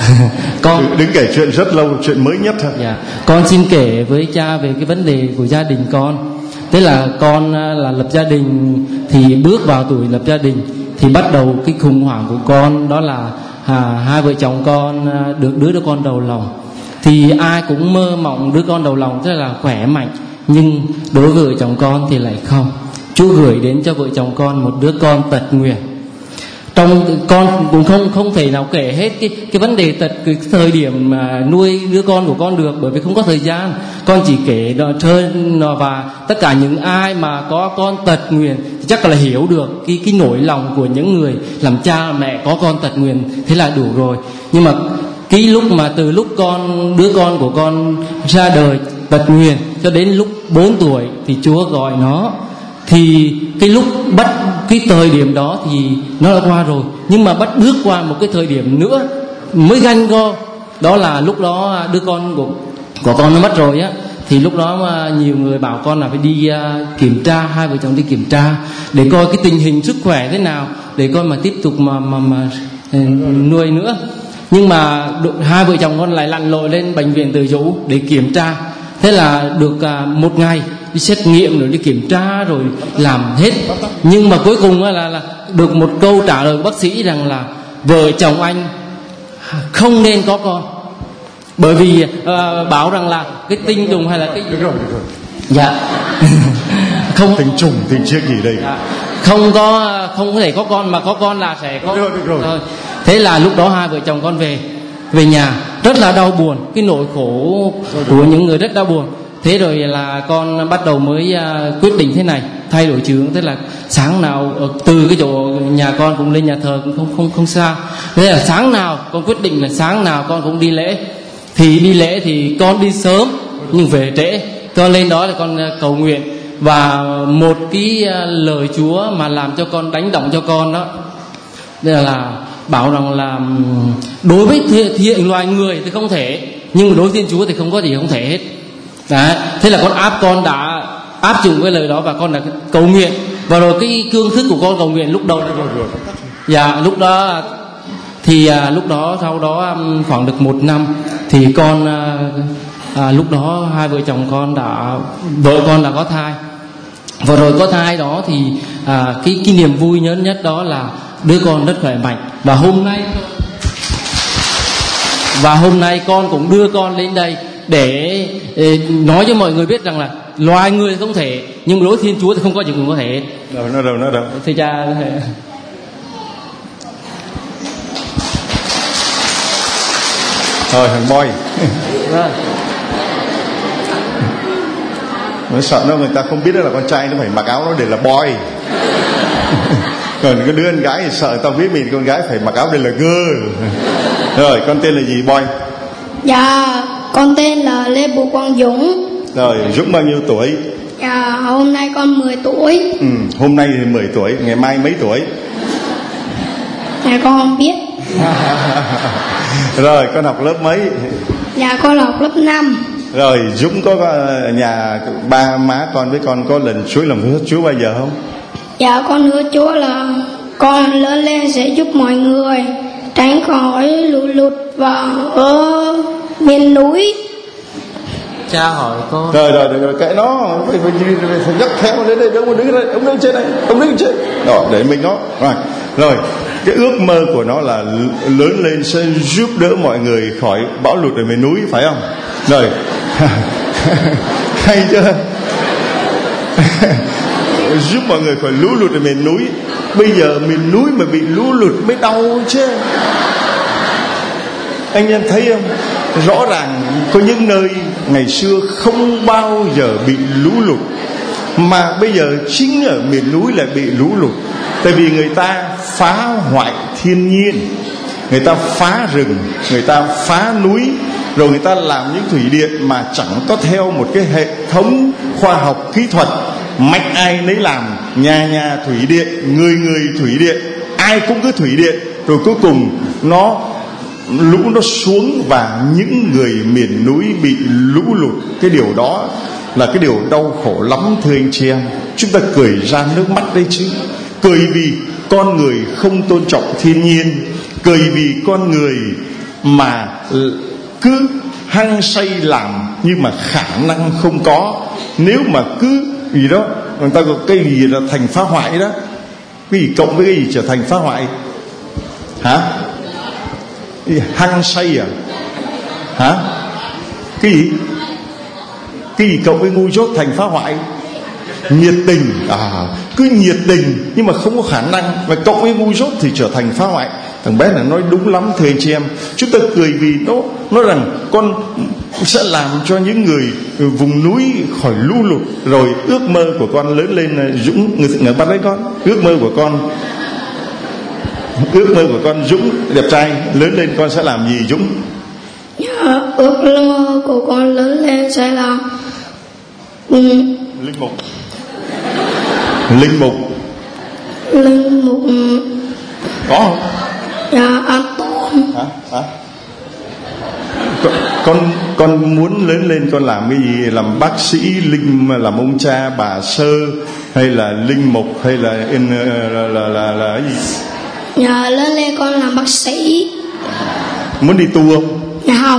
Con đừng kể chuyện rất lâu, chuyện mới nhất thôi. Dạ. Con xin kể với cha về cái vấn đề của gia đình con. Tức là con là lập gia đình, thì bước vào tuổi lập gia đình thì bắt đầu cái khủng hoảng của con, đó là à, hai vợ chồng con được đứa đứa con đầu lòng. Thì ai cũng mơ mộng đứa con đầu lòng rất là khỏe mạnh, nhưng đối với vợ chồng con thì lại không. Chúa gửi đến cho vợ chồng con một đứa con tật nguyền. Trong con cũng không không thể nào kể hết cái cái vấn đề tật, cái thời điểm mà nuôi đứa con của con được, bởi vì không có thời gian. Con chỉ kể đó chơi nó, và tất cả những ai mà có con tật nguyền thì chắc là hiểu được cái cái nỗi lòng của những người làm cha mẹ có con tật nguyền, thế là đủ rồi. Nhưng mà cái lúc mà từ lúc con đứa con của con ra đời tật nguyền cho đến lúc bốn tuổi thì Chúa gọi nó, thì cái lúc bắt cái thời điểm đó thì nó đã qua rồi, nhưng mà bắt bước qua một cái thời điểm nữa mới ganh go. Đó là lúc đó đứa con của của con nó mất rồi á, thì lúc đó mà nhiều người bảo con là phải đi uh, kiểm tra, hai vợ chồng đi kiểm tra để coi cái tình hình sức khỏe thế nào để con mà tiếp tục mà mà, mà uh, nuôi nữa. Nhưng mà hai vợ chồng con lại lặn lội lên bệnh viện Từ Dũ để kiểm tra. Thế là được uh, một ngày đi xét nghiệm rồi đi kiểm tra rồi làm hết, nhưng mà cuối cùng là, là được một câu trả lời của bác sĩ rằng là vợ chồng anh không nên có con, bởi vì uh, bảo rằng là cái tinh trùng hay là cái được rồi, được rồi. Dạ. Không tinh trùng tinh chiếc gì đây? Dạ. Không có không có thể có con, mà có con là sẽ có. Được rồi, được rồi. Thôi. Thế là lúc đó hai vợ chồng con về về nhà rất là đau buồn, cái nỗi khổ của những người rất đau buồn. Thế rồi là con bắt đầu mới uh, quyết định thế này, thay đổi trường. Thế là sáng nào uh, từ cái chỗ nhà con cũng lên nhà thờ cũng không không không xa. Thế là sáng nào con quyết định là sáng nào con cũng đi lễ. Thì đi lễ thì con đi sớm nhưng về trễ. Con lên đó là con uh, cầu nguyện, và một cái uh, lời Chúa mà làm cho con đánh động cho con đó, đây là bảo rằng là đối với thiện loài người thì không thể, nhưng mà đối với Thiên Chúa thì không có gì không thể hết. Đấy, thế là con áp con đã áp dụng cái lời đó và con đã cầu nguyện. Và rồi cái cương thức của con cầu nguyện lúc đầu, dạ lúc đó Thì à, lúc đó sau đó um, khoảng được một năm thì con à, à, lúc đó hai vợ chồng con đã vợ con đã có thai. Vừa rồi có thai đó thì à, cái cái niềm vui lớn nhất đó là đứa con rất khỏe mạnh. Và hôm nay và hôm nay con cũng đưa con lên đây để, để nói cho mọi người biết rằng là loài người không thể, nhưng đối với Thiên Chúa thì không có gì cũng có thể. Đâu nó đâu nó đâu. Thưa cha. Thôi thằng boy. Vâng. Nó sợ nó người ta không biết đó là con trai, nó phải mặc áo nó để là boy. Còn cái đứa con gái thì sợ tao biết mình con gái phải mặc áo đây là girl. Rồi con tên là gì boy? Dạ con tên là Lê Bùi Quang Dũng. Rồi Dũng bao nhiêu tuổi? Dạ hôm nay con mười tuổi. Ừ, hôm nay thì mười tuổi, ngày mai mấy tuổi? Dạ con không biết. Rồi con học lớp mấy? Dạ con học lớp năm. Rồi Dũng có nhà ba má con với con có lần suối lòng hứa Chúa bao giờ không? Dạ con hứa Chúa là con lớn lên sẽ giúp mọi người tránh khỏi lũ lụt và ở miền núi. Cha hỏi con. Rồi rồi rồi, rồi kệ nó, phải phải, phải, phải nhắc theo đến đây, ông đứng đây, ông đứng trên đây, ông đứng trên. Rồi để mình nó. Rồi rồi cái ước mơ của nó là lớn lên sẽ giúp đỡ mọi người khỏi bão lụt ở miền núi, phải không? Rồi hay chưa? Giúp mọi người khỏi lũ lụt ở miền núi. Bây giờ miền núi mà bị lũ lụt mới đau chứ. Anh em thấy không? Rõ ràng có những nơi ngày xưa không bao giờ bị lũ lụt, mà bây giờ chính ở miền núi lại bị lũ lụt. Tại vì người ta phá hoại thiên nhiên, người ta phá rừng, người ta phá núi, rồi người ta làm những thủy điện mà chẳng có theo một cái hệ thống khoa học kỹ thuật. Mạch ai nấy làm, nhà nhà thủy điện, người người thủy điện, ai cũng cứ thủy điện, rồi cuối cùng nó lũ nó xuống và những người miền núi bị lũ lụt. Cái điều đó là cái điều đau khổ lắm thưa anh chị em. Chúng ta cười ra nước mắt đấy chứ. Cười vì con người không tôn trọng thiên nhiên, cười vì con người mà cứ hăng say làm nhưng mà khả năng không có. Nếu mà cứ gì đó, người ta có cái gì là thành phá hoại đó. Cái gì cộng với cái gì trở thành phá hoại? Hả? Hăng say à? Hả? Cái gì? Cái gì cộng với ngu dốt thành phá hoại? Nhiệt tình. À, cứ nhiệt tình nhưng mà không có khả năng, và cộng với ngu dốt thì trở thành phá hoại. Thằng bé này nói đúng lắm thưa anh chị em. Chúng ta cười vì nó nói rằng con sẽ làm cho những người vùng núi khỏi lũ lụt. Rồi ước mơ của con lớn lên Dũng, người người bắt lấy con. Ước mơ của con Ước mơ của con Dũng đẹp trai lớn lên con sẽ làm gì Dũng? Dạ, ước mơ của con lớn lên sẽ là ừ, linh mục. Linh mục. Linh mục. Có không? Dạ an toàn. Hả? Hả? Con, con con muốn lớn lên con làm cái gì? Làm bác sĩ, linh, làm ông cha bà sơ, hay là linh mục, hay là in là là là, là cái gì? Dạ lớn lên con làm bác sĩ. Muốn đi tu không? Dạ không.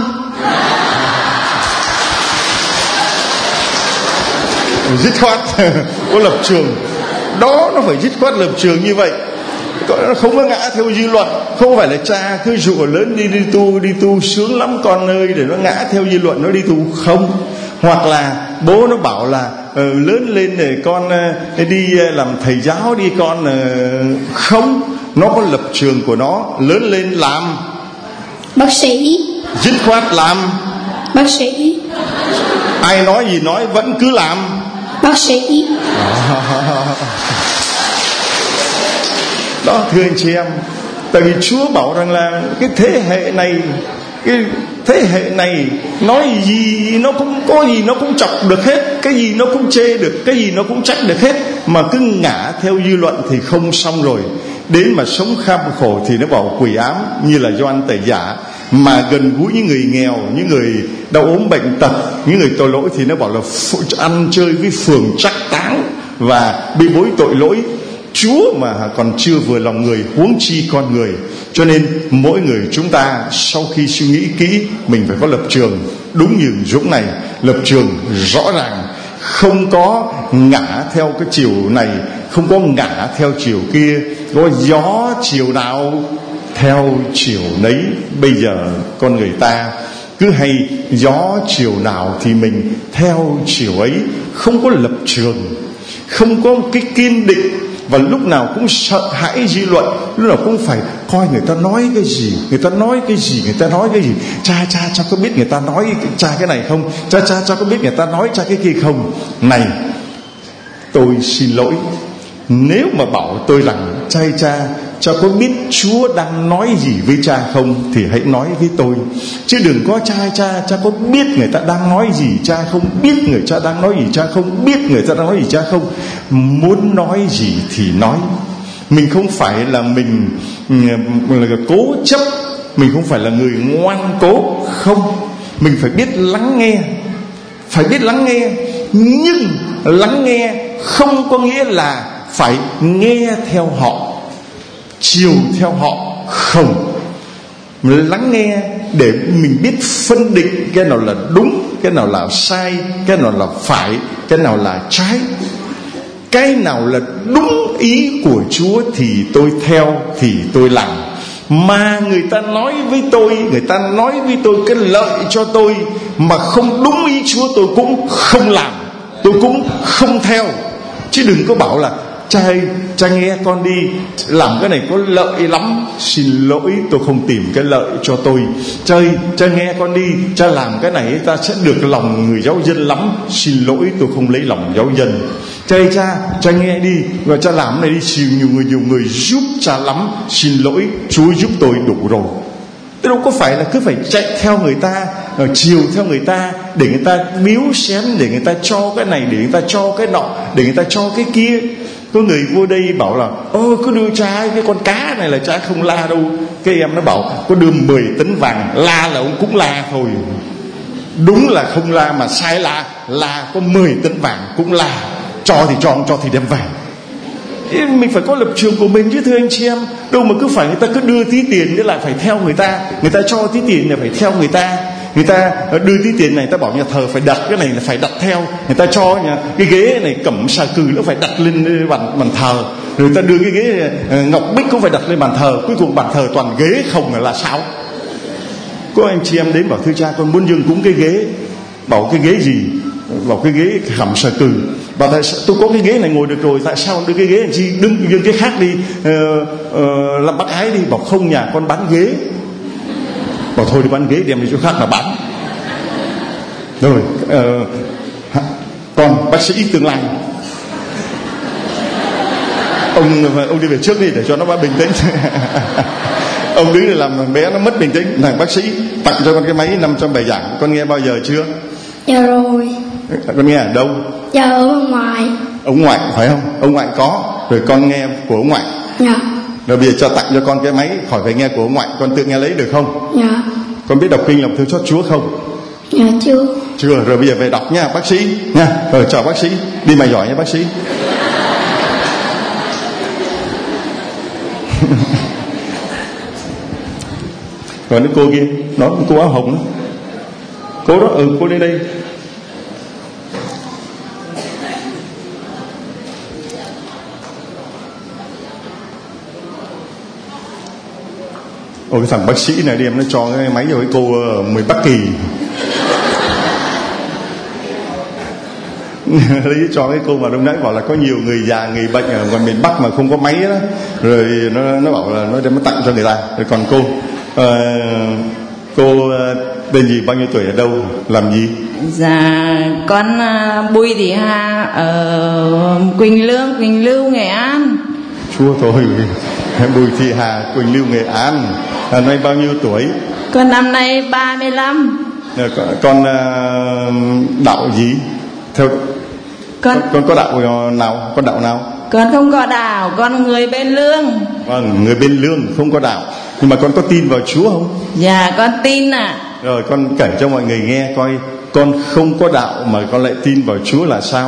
Dứt khoát. Có lập trường đó, nó phải dứt khoát lập trường như vậy. Nó không có ngã theo dư luận. Không phải là cha cứ dụ lớn đi đi tu, đi tu sướng lắm con ơi, để nó ngã theo dư luận nó đi tu. Không. Hoặc là bố nó bảo là uh, lớn lên để con uh, đi uh, làm thầy giáo đi con. uh, Không. Nó có lập trường của nó. Lớn lên làm bác sĩ. dứt khoát làm bác sĩ. Ai nói gì nói vẫn cứ làm bác sĩ. Đó thưa anh chị em. Tại vì Chúa bảo rằng là cái thế hệ này, cái thế hệ này nói gì nó cũng có gì nó cũng chọc được hết, cái gì nó cũng chê được, cái gì nó cũng trách được hết. Mà cứ ngã theo dư luận thì không xong rồi. Đến mà sống kham khổ thì nó bảo quỷ ám, như là Gioan Tẩy Giả. Mà gần gũi những người nghèo, những người đau ốm bệnh tật, những người tội lỗi thì nó bảo là ăn chơi với phường trắc táng và bị bối tội lỗi. Chúa mà còn chưa vừa lòng người, huống chi con người. Cho nên mỗi người chúng ta sau khi suy nghĩ kỹ, mình phải có lập trường đúng như Dũng này, lập trường rõ ràng, không có ngả theo cái chiều này, không có ngả theo chiều kia, có gió chiều nào theo chiều nấy. Bây giờ con người ta cứ hay gió chiều nào thì mình theo chiều ấy, không có lập trường, không có cái kiên định, và lúc nào cũng sợ hãi dư luận, lúc nào cũng phải coi người ta nói cái gì, người ta nói cái gì, người ta nói cái gì. Cha cha cha có biết người ta nói cha cái này không? Cha cha cha có biết người ta nói cha cái kia không? Này, tôi xin lỗi, nếu mà bảo tôi rằng cha cha cha có biết Chúa đang nói gì với cha không thì hãy nói với tôi, chứ đừng có cha cha cha có biết người ta đang nói gì cha không, biết người cha đang nói gì cha không, biết người ta đang nói gì cha không. Muốn nói gì thì nói. Mình không phải là mình là cố chấp, mình không phải là người ngoan cố, không. Mình phải biết lắng nghe, phải biết lắng nghe. Nhưng lắng nghe không có nghĩa là phải nghe theo họ, chiều theo họ, không. Lắng nghe để mình biết phân định cái nào là đúng, cái nào là sai, cái nào là phải, cái nào là trái. Cái nào là đúng ý của Chúa thì tôi theo, thì tôi làm. Mà người ta nói với tôi, người ta nói với tôi cái lợi cho tôi mà không đúng ý Chúa, tôi cũng không làm, tôi cũng không theo. Chứ đừng có bảo là cha ơi, cha nghe con đi, làm cái này có lợi lắm, xin lỗi tôi không tìm cái lợi cho tôi. Cha ơi, cha nghe con đi, cha làm cái này ta sẽ được lòng người giáo dân lắm, xin lỗi tôi không lấy lòng giáo dân. Cha ơi, cha, cha nghe đi, và cha làm cái này đi, nhiều người nhiều người giúp cha lắm, xin lỗi Chúa giúp tôi đủ rồi. Tôi đâu có phải là cứ phải chạy theo người ta, chiều theo người ta, để người ta biếu xén, để người ta cho cái này, để người ta cho cái nọ, để người ta cho cái kia. Có người vô đây bảo là ơ cứ đưa cha cái con cá này là cha không la đâu. Cái em nó bảo có đưa mười tấn vàng, la là ông cũng la thôi. Đúng là không la, mà sai la, la có mười tấn vàng cũng la. Cho thì cho, không cho thì đem vàng. Mình phải có lập trường của mình chứ thưa anh chị em. Đâu mà cứ phải người ta cứ đưa tí tiền nữa là phải theo người ta, người ta cho tí tiền là phải theo người ta. Người ta đưa tí tiền này, người ta bảo nhà thờ phải đặt cái này là phải đặt theo. Người ta cho nhà, cái ghế này cẩm xà cừ nó phải đặt lên bàn, bàn thờ. Rồi người ta đưa cái ghế ngọc bích cũng phải đặt lên bàn thờ. Cuối cùng bàn thờ toàn ghế không là sao? Có anh chị em đến bảo thưa cha con muốn dâng cúng cái ghế. Bảo cái ghế gì? Bảo cái ghế khẩm xà cừ. Bảo tại sao tôi có cái ghế này ngồi được rồi, tại sao đưa cái ghế làm chi, đứng dâng cái khác đi, uh, uh, làm bác ái đi. Bảo không, nhà con bán ghế. Bảo thôi đi bán ghế, đem đi chỗ khác mà bán. Rồi uh, còn bác sĩ tương lai, ông ông đi về trước đi để cho nó bình tĩnh. Ông đứng để làm bé nó mất bình tĩnh. Này bác sĩ tặng cho con cái máy năm trăm bài giảng, con nghe bao giờ chưa? Dạ rồi. Con nghe ở đâu? Dạ ở bên ngoài. Ông ngoại phải không? Ông ngoại có. Rồi con nghe của ông ngoại. Dạ. Rồi bây giờ cho tặng cho con cái máy, khỏi phải nghe của ông ngoại, con tự nghe lấy được không? Dạ. Con biết đọc kinh lòng thương xót Chúa không? Dạ chưa. Chưa. Rồi bây giờ về đọc nha bác sĩ nha. Rồi chào bác sĩ, đi mà giỏi nha bác sĩ. Rồi cái cô kia, nó cô áo hồng đó, cô đó, ừ cô đến đây. Ôi cái thằng bác sĩ này đem nó cho cái máy cho cái cô người Bắc Kỳ. Lấy cho cái cô mà lúc nãy bảo là có nhiều người già người bệnh ở ngoài miền Bắc mà không có máy đó. Rồi nó nó bảo là nó đem nó tặng cho người ta. Rồi còn cô uh, cô tên gì, bao nhiêu tuổi, ở đâu, làm gì? Dạ con uh, Bùi Thị Hà ở Quỳnh Lương, Quỳnh Lưu, Nghệ An. Chúa thôi. Bùi Thị Hà, Quỳnh Lưu, Nghệ An. À, nay bao nhiêu tuổi? Con năm nay ba mươi lăm. À, con con uh, đạo gì? Theo con, con có đạo nào? Con đạo nào? Con không có đạo, con người bên Lương. Vâng, người bên Lương, không có đạo. Nhưng mà con có tin vào Chúa không? Dạ con tin ạ. À. Rồi con kể cho mọi người nghe coi, con không có đạo mà con lại tin vào Chúa là sao?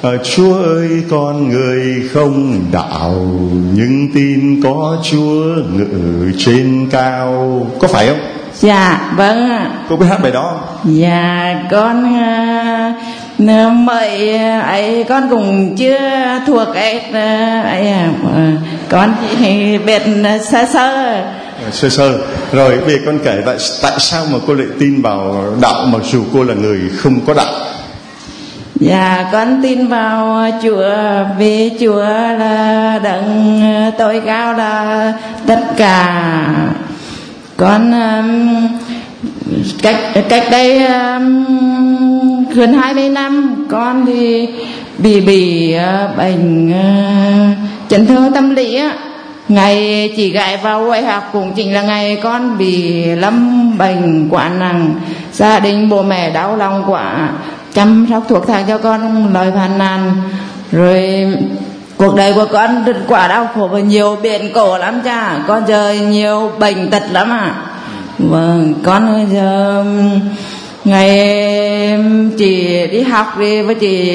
À, Chúa ơi, con người không đạo nhưng tin có Chúa ngự trên cao. Có phải không? Dạ vâng ạ. Cô biết hát bài đó không? Dạ con uh, mời ấy con cũng chưa thuộc ấy ấy à, con chỉ biết sơ sơ sơ sơ rồi. Bây giờ con kể tại tại sao mà cô lại tin vào đạo mặc dù cô là người không có đạo? Dạ con tin vào Chúa vì Chúa là đấng tối cao, là tất cả. Con um, cách cách đây um, gần hai mươi năm con thì bị bị uh, bệnh uh, chấn thương tâm lý á. Ngày chỉ gại vào quay học cũng chính là ngày con bị lâm bệnh quá nặng, gia đình bố mẹ đau lòng quá, chăm sóc thuốc thang cho con lời phàn nàn. Rồi cuộc đời của con quá đau khổ và nhiều biến cổ lắm cha. Con giờ nhiều bệnh tật lắm ạ. À. Vâng, con giờ ngày chỉ đi học đi với chị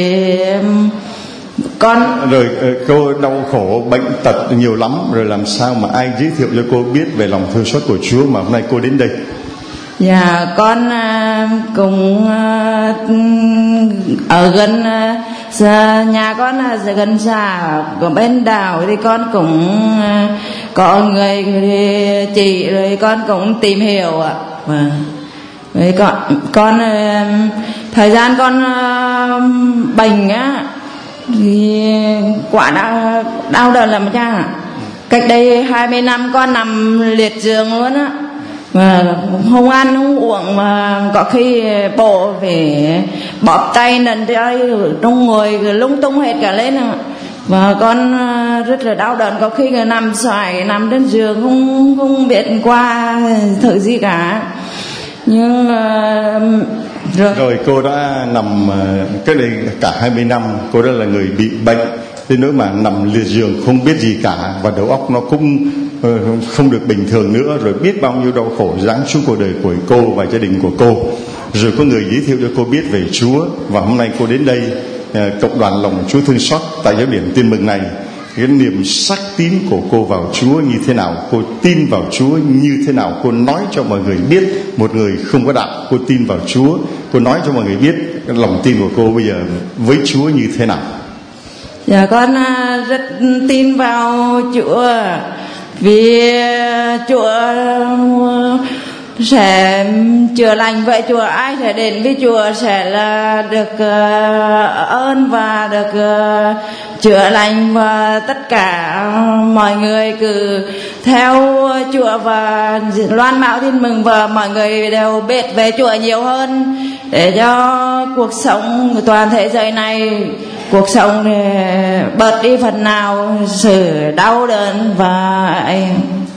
con. Rồi cô đau khổ bệnh tật nhiều lắm, rồi làm sao mà ai giới thiệu cho cô biết về lòng thương xót của Chúa mà hôm nay cô đến đây? Dạ con cũng ở gần nhà con là gần xã của bên đảo, thì con cũng có người chị, rồi con cũng tìm hiểu ạ. Vâng. Rồi con con thời gian con bệnh á thì quả đau đau đớn lắm cha. Cách đây hai mươi năm con nằm liệt giường luôn á, mà không ăn không uống, mà có khi bộ phải bóp tay nần tay trong người lung tung hết cả lên. Và con rất là đau đớn, có khi nằm xoài nằm trên giường không không biết qua thử gì cả. Nhưng rồi, rồi cô đã nằm cái đây cả hai mươi năm, cô đã là người bị bệnh đến nỗi mà nằm liệt giường không biết gì cả, và đầu óc nó cũng không được bình thường nữa, rồi biết bao nhiêu đau khổ giáng xuống cuộc đời của cô và gia đình của cô. Rồi có người giới thiệu cho cô biết về Chúa, và hôm nay cô đến đây cộng đoàn lòng Chúa thương xót tại giáo điểm Tin Mừng này. Cái niềm xác tín của cô vào Chúa như thế nào, cô tin vào Chúa như thế nào, cô nói cho mọi người biết. Một người không có đạo, cô tin vào Chúa, cô nói cho mọi người biết cái lòng tin của cô bây giờ với Chúa như thế nào. Dạ con rất tin vào Chúa, vì Chúa sẽ chữa lành. Vậy Chúa ai sẽ đến với Chúa sẽ là được uh, ơn và được uh, chữa lành. Và tất cả mọi người cứ theo Chúa và loan báo tin mừng, và mọi người đều biết về Chúa nhiều hơn, để cho cuộc sống của toàn thế giới này, cuộc sống để bớt đi phần nào sự đau đớn và ấy.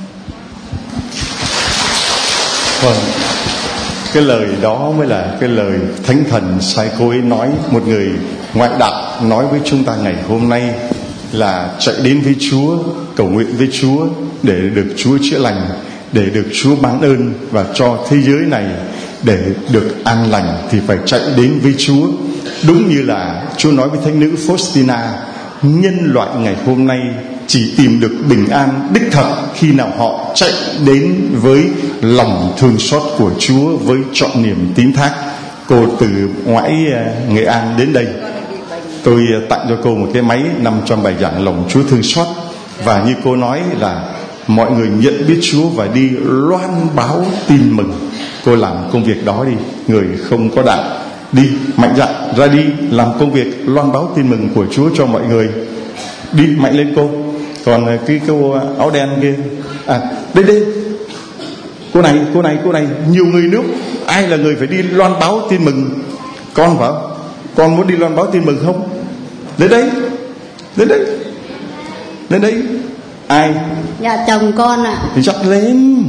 Vâng, cái lời đó mới là cái lời Thánh Thần sai cô ấy nói. Một người ngoại đạo nói với chúng ta ngày hôm nay là chạy đến với Chúa, cầu nguyện với Chúa để được Chúa chữa lành, để được Chúa ban ơn và cho thế giới này để được an lành thì phải chạy đến với Chúa. Đúng như là Chúa nói với thánh nữ Faustina, nhân loại ngày hôm nay chỉ tìm được bình an đích thực khi nào họ chạy đến với lòng thương xót của Chúa với trọn niềm tín thác. Cô từ ngoại Nghệ An đến đây, tôi tặng cho cô một cái máy nằm trong bài giảng lòng Chúa thương xót. Và như cô nói là mọi người nhận biết Chúa và đi loan báo tin mừng. Cô làm công việc đó đi, người không có đạo, đi mạnh dạn ra đi làm công việc loan báo tin mừng của Chúa cho mọi người. Đi mạnh lên cô. Còn cái cô áo đen kia, à đây đây, cô này cô này cô này nhiều người nước, ai là người phải đi loan báo tin mừng? Con phải không? Con muốn đi loan báo tin mừng không? Đến đây, đến đây, đến đây. Ai? Dạ chồng con ạ. Thì dắt lên.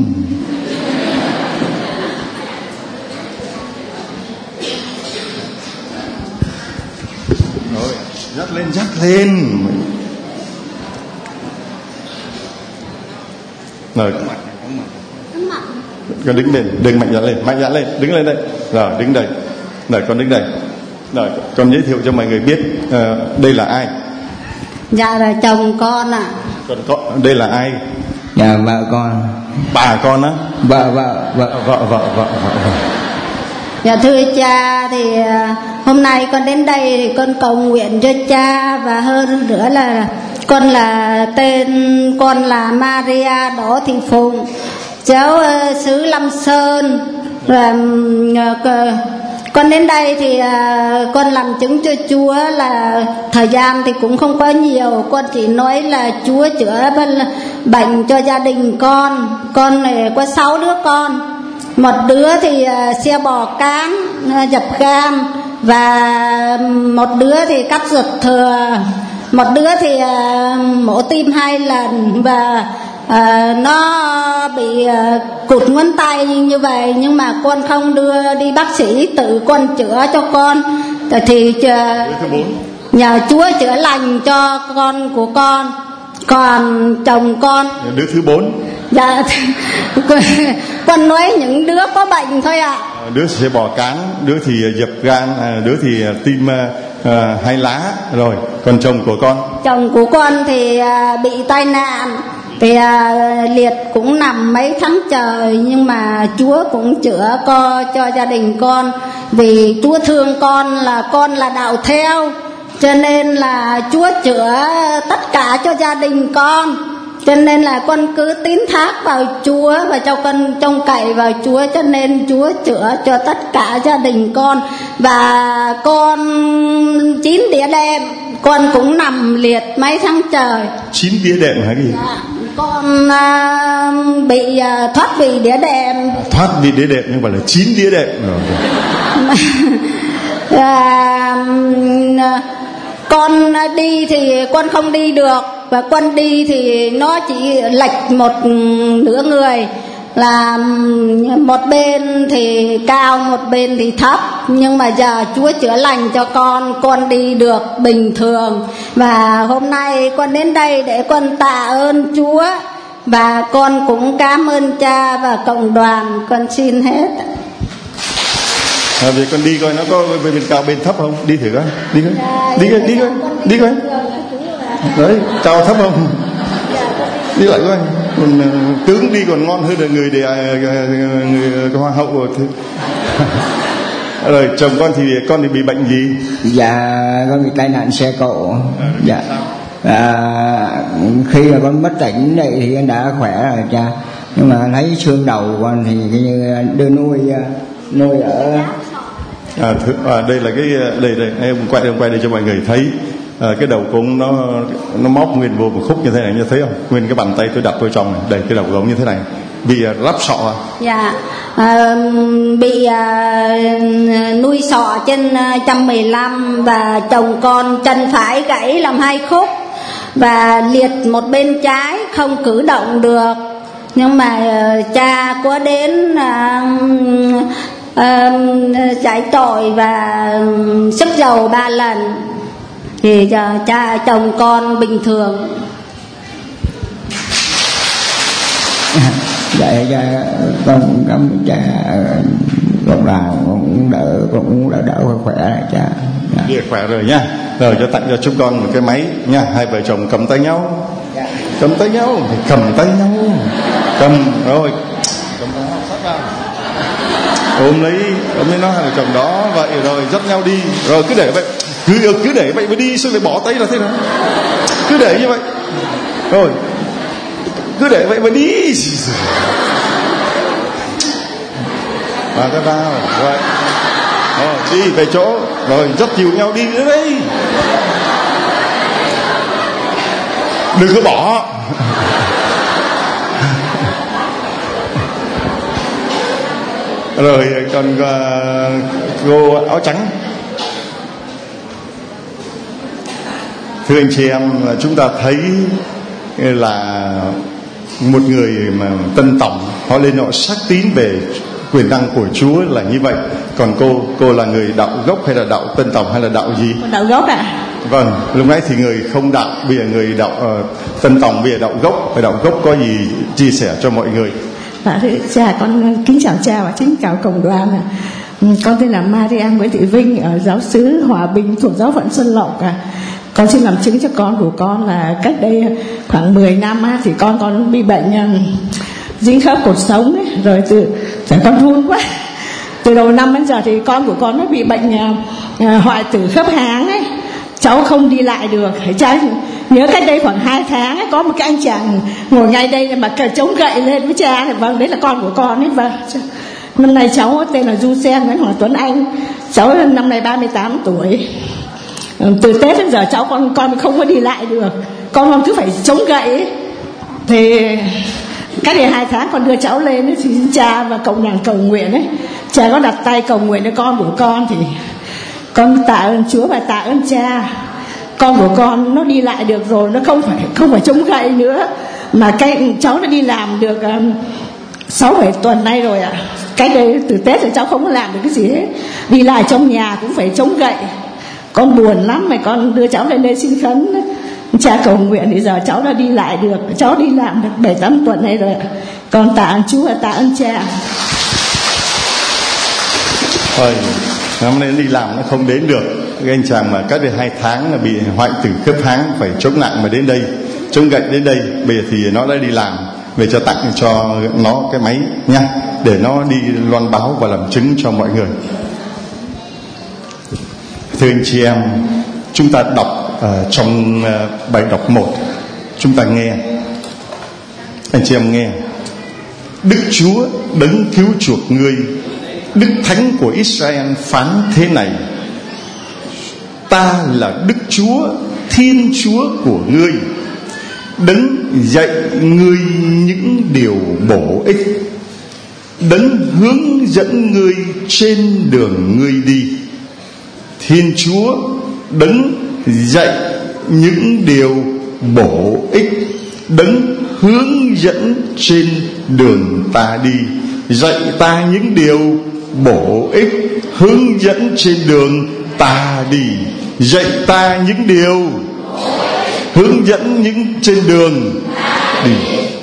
Rồi, dắt lên, dắt lên. Rồi, con đứng lên, đừng mạnh dạn lên, mạnh dạn lên, đứng lên đây. Rồi, đứng đây. Rồi, con đứng đây. Rồi, con giới thiệu cho mọi người biết uh, đây là ai? Dạ là chồng con ạ. Còn con, đây là ai? Dạ vợ con. Bà con á? Vợ vợ vợ vợ vợ vợ vợ. Dạ thưa cha, thì hôm nay con đến đây thì con cầu nguyện cho cha, và hơn nữa là con là tên con là Maria Đỗ Thị Phụng, cháu uh, xứ Lâm Sơn. Và uh, con đến đây thì uh, con làm chứng cho Chúa là thời gian thì cũng không có nhiều. Con chỉ nói là Chúa chữa bệnh cho gia đình con. Con này có sáu đứa con. Một đứa thì uh, xe bò cán, uh, dập gan, và một đứa thì cắt ruột thừa, một đứa thì uh, mổ tim hai lần, và uh, nó bị uh, cụt ngón tay như vậy. Nhưng mà con không đưa đi bác sĩ, tự con chữa cho con. Thì uh, nhờ Chúa chữa lành cho con của con. Còn chồng con, đứa thứ bốn. Dạ con nói những đứa có bệnh thôi ạ. À. Đứa sẽ bò cán, đứa thì dập gan, đứa thì tim uh, hai lá. Rồi, còn chồng của con? Chồng của con thì uh, bị tai nạn, thì uh, liệt cũng nằm mấy tháng trời. Nhưng mà Chúa cũng chữa co cho gia đình con. Vì Chúa thương con, là con là đạo theo, cho nên là Chúa chữa tất cả cho gia đình con. Cho nên là con cứ tín thác vào Chúa và cho con trông cậy vào Chúa, cho nên Chúa chữa cho tất cả gia đình con. Và con chín đĩa đệm, con cũng nằm liệt mấy tháng trời. Chín đĩa đệm hả gì? Dạ, con uh, bị uh, thoát vị đĩa đệm. Thoát vị đĩa đệm nhưng mà là chín đĩa đệm. uh, Con đi thì con không đi được, và con đi thì nó chỉ lệch một nửa người, là một bên thì cao, một bên thì thấp. Nhưng mà giờ Chúa chữa lành cho con, con đi được bình thường. Và hôm nay con đến đây để con tạ ơn Chúa, và con cũng cảm ơn cha và cộng đoàn. Con xin hết. À, vì con đi coi nó có bên cao bên thấp không? Đi thử coi. Đi coi. Đi coi, đi coi. Đi coi. Đấy, cao thấp không? Đi lại coi. Còn uh, tướng đi còn ngon hơn là người để uh, người hoa hậu rồi. Rồi chồng con thì con thì bị bệnh gì? Dạ con bị tai nạn xe cộ. Dạ. À, khi mà con mất tỉnh này thì con đã khỏe rồi cha. Nhưng mà lấy xương đầu con thì như đưa nuôi nuôi ở à, thứ, à đây là cái đây đây em quay em quay đây cho mọi người thấy. À, cái đầu cũng nó nó móc nguyên vô một khúc như thế này, như thấy không? Nguyên cái bàn tay tôi đặt vô trong này, đây cái đầu gấu như thế này, bị uh, lắp sọ à? Dạ, à, bị uh, nuôi sọ trên uh, một trăm mười lăm, và chồng con chân phải gãy làm hai khúc, và liệt một bên trái không cử động được. Nhưng mà uh, cha có đến uh, uh, giải tội và uh, sức dầu ba lần, thì giờ cha chồng con bình thường. Vậy cha con cũng cảm ơn cha, con làm cũng đỡ cũng đỡ đỡ khỏe rồi cha. Dạ. Khỏe rồi nha. Rồi cho tặng cho chúng con một cái máy nha, hai vợ chồng cầm tay nhau. Dạ. Cầm tay nhau, cầm tay nhau, cầm rồi, cầm tay nhau sát vào, ôm lấy ôm lấy nó hai vợ chồng đó, vậy rồi dắt nhau đi, rồi cứ để vậy, cứ cứ để vậy mới đi, sao lại bỏ tay là thế nào? Cứ để như vậy, rồi cứ để vậy mà đi. Và ta vào rồi, rồi đi về chỗ, rồi dắt dìu nhau đi nữa đây, đừng có bỏ. Rồi còn uh, cô áo trắng, thưa anh chị em, chúng ta thấy là một người mà tân tòng, họ lên họ xác tín về quyền năng của Chúa là như vậy. Còn cô cô là người đạo gốc hay là đạo tân tòng hay là đạo gì? Đạo gốc ạ. À? Vâng, lúc nãy thì người không đạo, bây giờ người đạo uh, tân tòng, bây giờ đạo gốc. Về đạo gốc có gì chia sẻ cho mọi người? Dạ, thưa cha, con kính chào cha và kính chào cộng đoàn. Con tên là Maria Nguyễn Thị Vinh, ở giáo xứ Hòa Bình thuộc giáo phận Xuân Lộc. À. Con xin làm chứng cho con của con là cách đây khoảng mười năm á, thì con con bị bệnh dính khớp cột sống ấy, rồi từ con run quá. Từ đầu năm đến giờ thì con của con nó bị bệnh uh, hoại tử khớp háng ấy, cháu không đi lại được. Cháu nhớ cách đây khoảng hai tháng ấy, có một cái anh chàng ngồi ngay đây mà chống gậy lên với cha thì vâng, đấy là con của con ấy. Vâng, năm nay cháu tên là Du Sen Nguyễn Hoàng Tuấn Anh, cháu năm nay ba mươi tám tuổi. Từ Tết đến giờ cháu con con không có đi lại được, con con cứ phải chống gậy ấy. Thì cách đây hai tháng con đưa cháu lên ấy, thì cha và cộng đoàn cầu nguyện ấy, cha có đặt tay cầu nguyện cho con của con, thì con tạ ơn Chúa và tạ ơn cha. Con của con nó đi lại được rồi, nó không phải không phải chống gậy nữa, mà cái cháu nó đi làm được um, sáu bảy tuần nay rồi ạ. À. Cách đây từ Tết thì cháu không có làm được cái gì hết, đi lại trong nhà cũng phải chống gậy. Con buồn lắm, mà con đưa cháu lên đây xin khấn cha cầu nguyện, thì giờ cháu đã đi lại được, cháu đi làm được bảy tám tuần nay rồi. Con tạ ơn Chúa và tạ ơn cha. Thôi, năm nay đi làm nó không đến được. Cái anh chàng mà cách đây hai tháng là bị hoại tử khớp háng, phải chống nặng mà đến đây, chống gậy đến đây. Bây giờ thì nó đã đi làm, về cho tặng cho nó cái máy nha, để nó đi loan báo và làm chứng cho mọi người. Thưa anh chị em, chúng ta đọc uh, trong uh, bài đọc một, chúng ta nghe. Anh chị em nghe: Đức Chúa đấng cứu chuộc ngươi, Đức Thánh của Israel phán thế này: Ta là Đức Chúa, Thiên Chúa của ngươi, đấng dạy ngươi những điều bổ ích, đấng hướng dẫn ngươi trên đường ngươi đi. Thiên Chúa đấng dạy những điều bổ ích, đấng hướng dẫn trên đường ta đi. Dạy ta những điều bổ ích, hướng dẫn trên đường ta đi. Dạy ta những điều hướng dẫn những trên đường đi.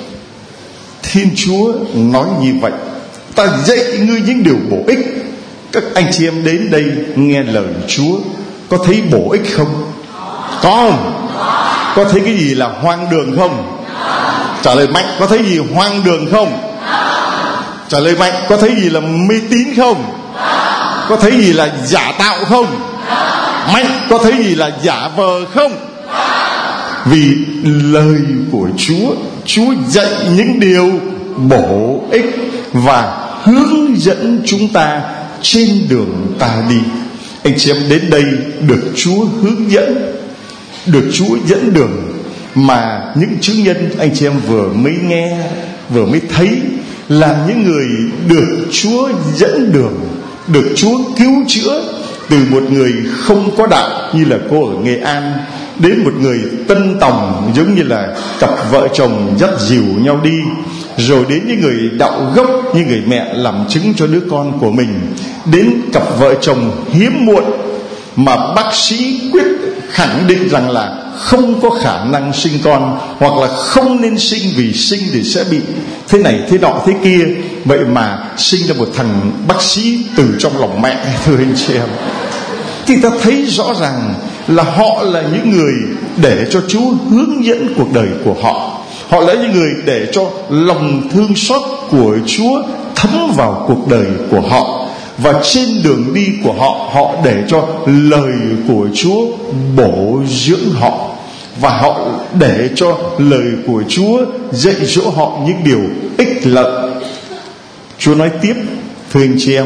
Thiên Chúa nói như vậy: Ta dạy ngươi những điều bổ ích. Các anh chị em đến đây nghe lời Chúa, có thấy bổ ích không? Có không? Có thấy cái gì là hoang đường không? Trả lời mạnh. Có thấy gì hoang đường không? Trả lời mạnh. Có thấy gì là mê tín không? Có thấy gì là giả tạo không? Mạnh. Có thấy gì là giả vờ không? Vì lời của Chúa, Chúa dạy những điều bổ ích và hướng dẫn chúng ta trên đường ta đi. Anh chị em đến đây được Chúa hướng dẫn, được Chúa dẫn đường, mà những chứng nhân anh chị em vừa mới nghe, vừa mới thấy là những người được Chúa dẫn đường, được Chúa cứu chữa, từ một người không có đạo như là cô ở Nghệ An đến một người tân tòng giống như là cặp vợ chồng dắt dìu nhau đi, rồi đến những người đạo gốc như người mẹ làm chứng cho đứa con của mình, đến cặp vợ chồng hiếm muộn mà bác sĩ quyết khẳng định rằng là không có khả năng sinh con, hoặc là không nên sinh vì sinh thì sẽ bị thế này thế nọ thế kia. Vậy mà sinh ra một thằng bác sĩ từ trong lòng mẹ. Thưa anh chị em, thì ta thấy rõ ràng là họ là những người để cho Chúa hướng dẫn cuộc đời của họ. Họ là những người để cho lòng thương xót của Chúa thấm vào cuộc đời của họ. Và trên đường đi của họ, họ để cho lời của Chúa bổ dưỡng họ. Và họ để cho lời của Chúa dạy dỗ họ những điều ích lợi. Chúa nói tiếp: Thưa anh chị em,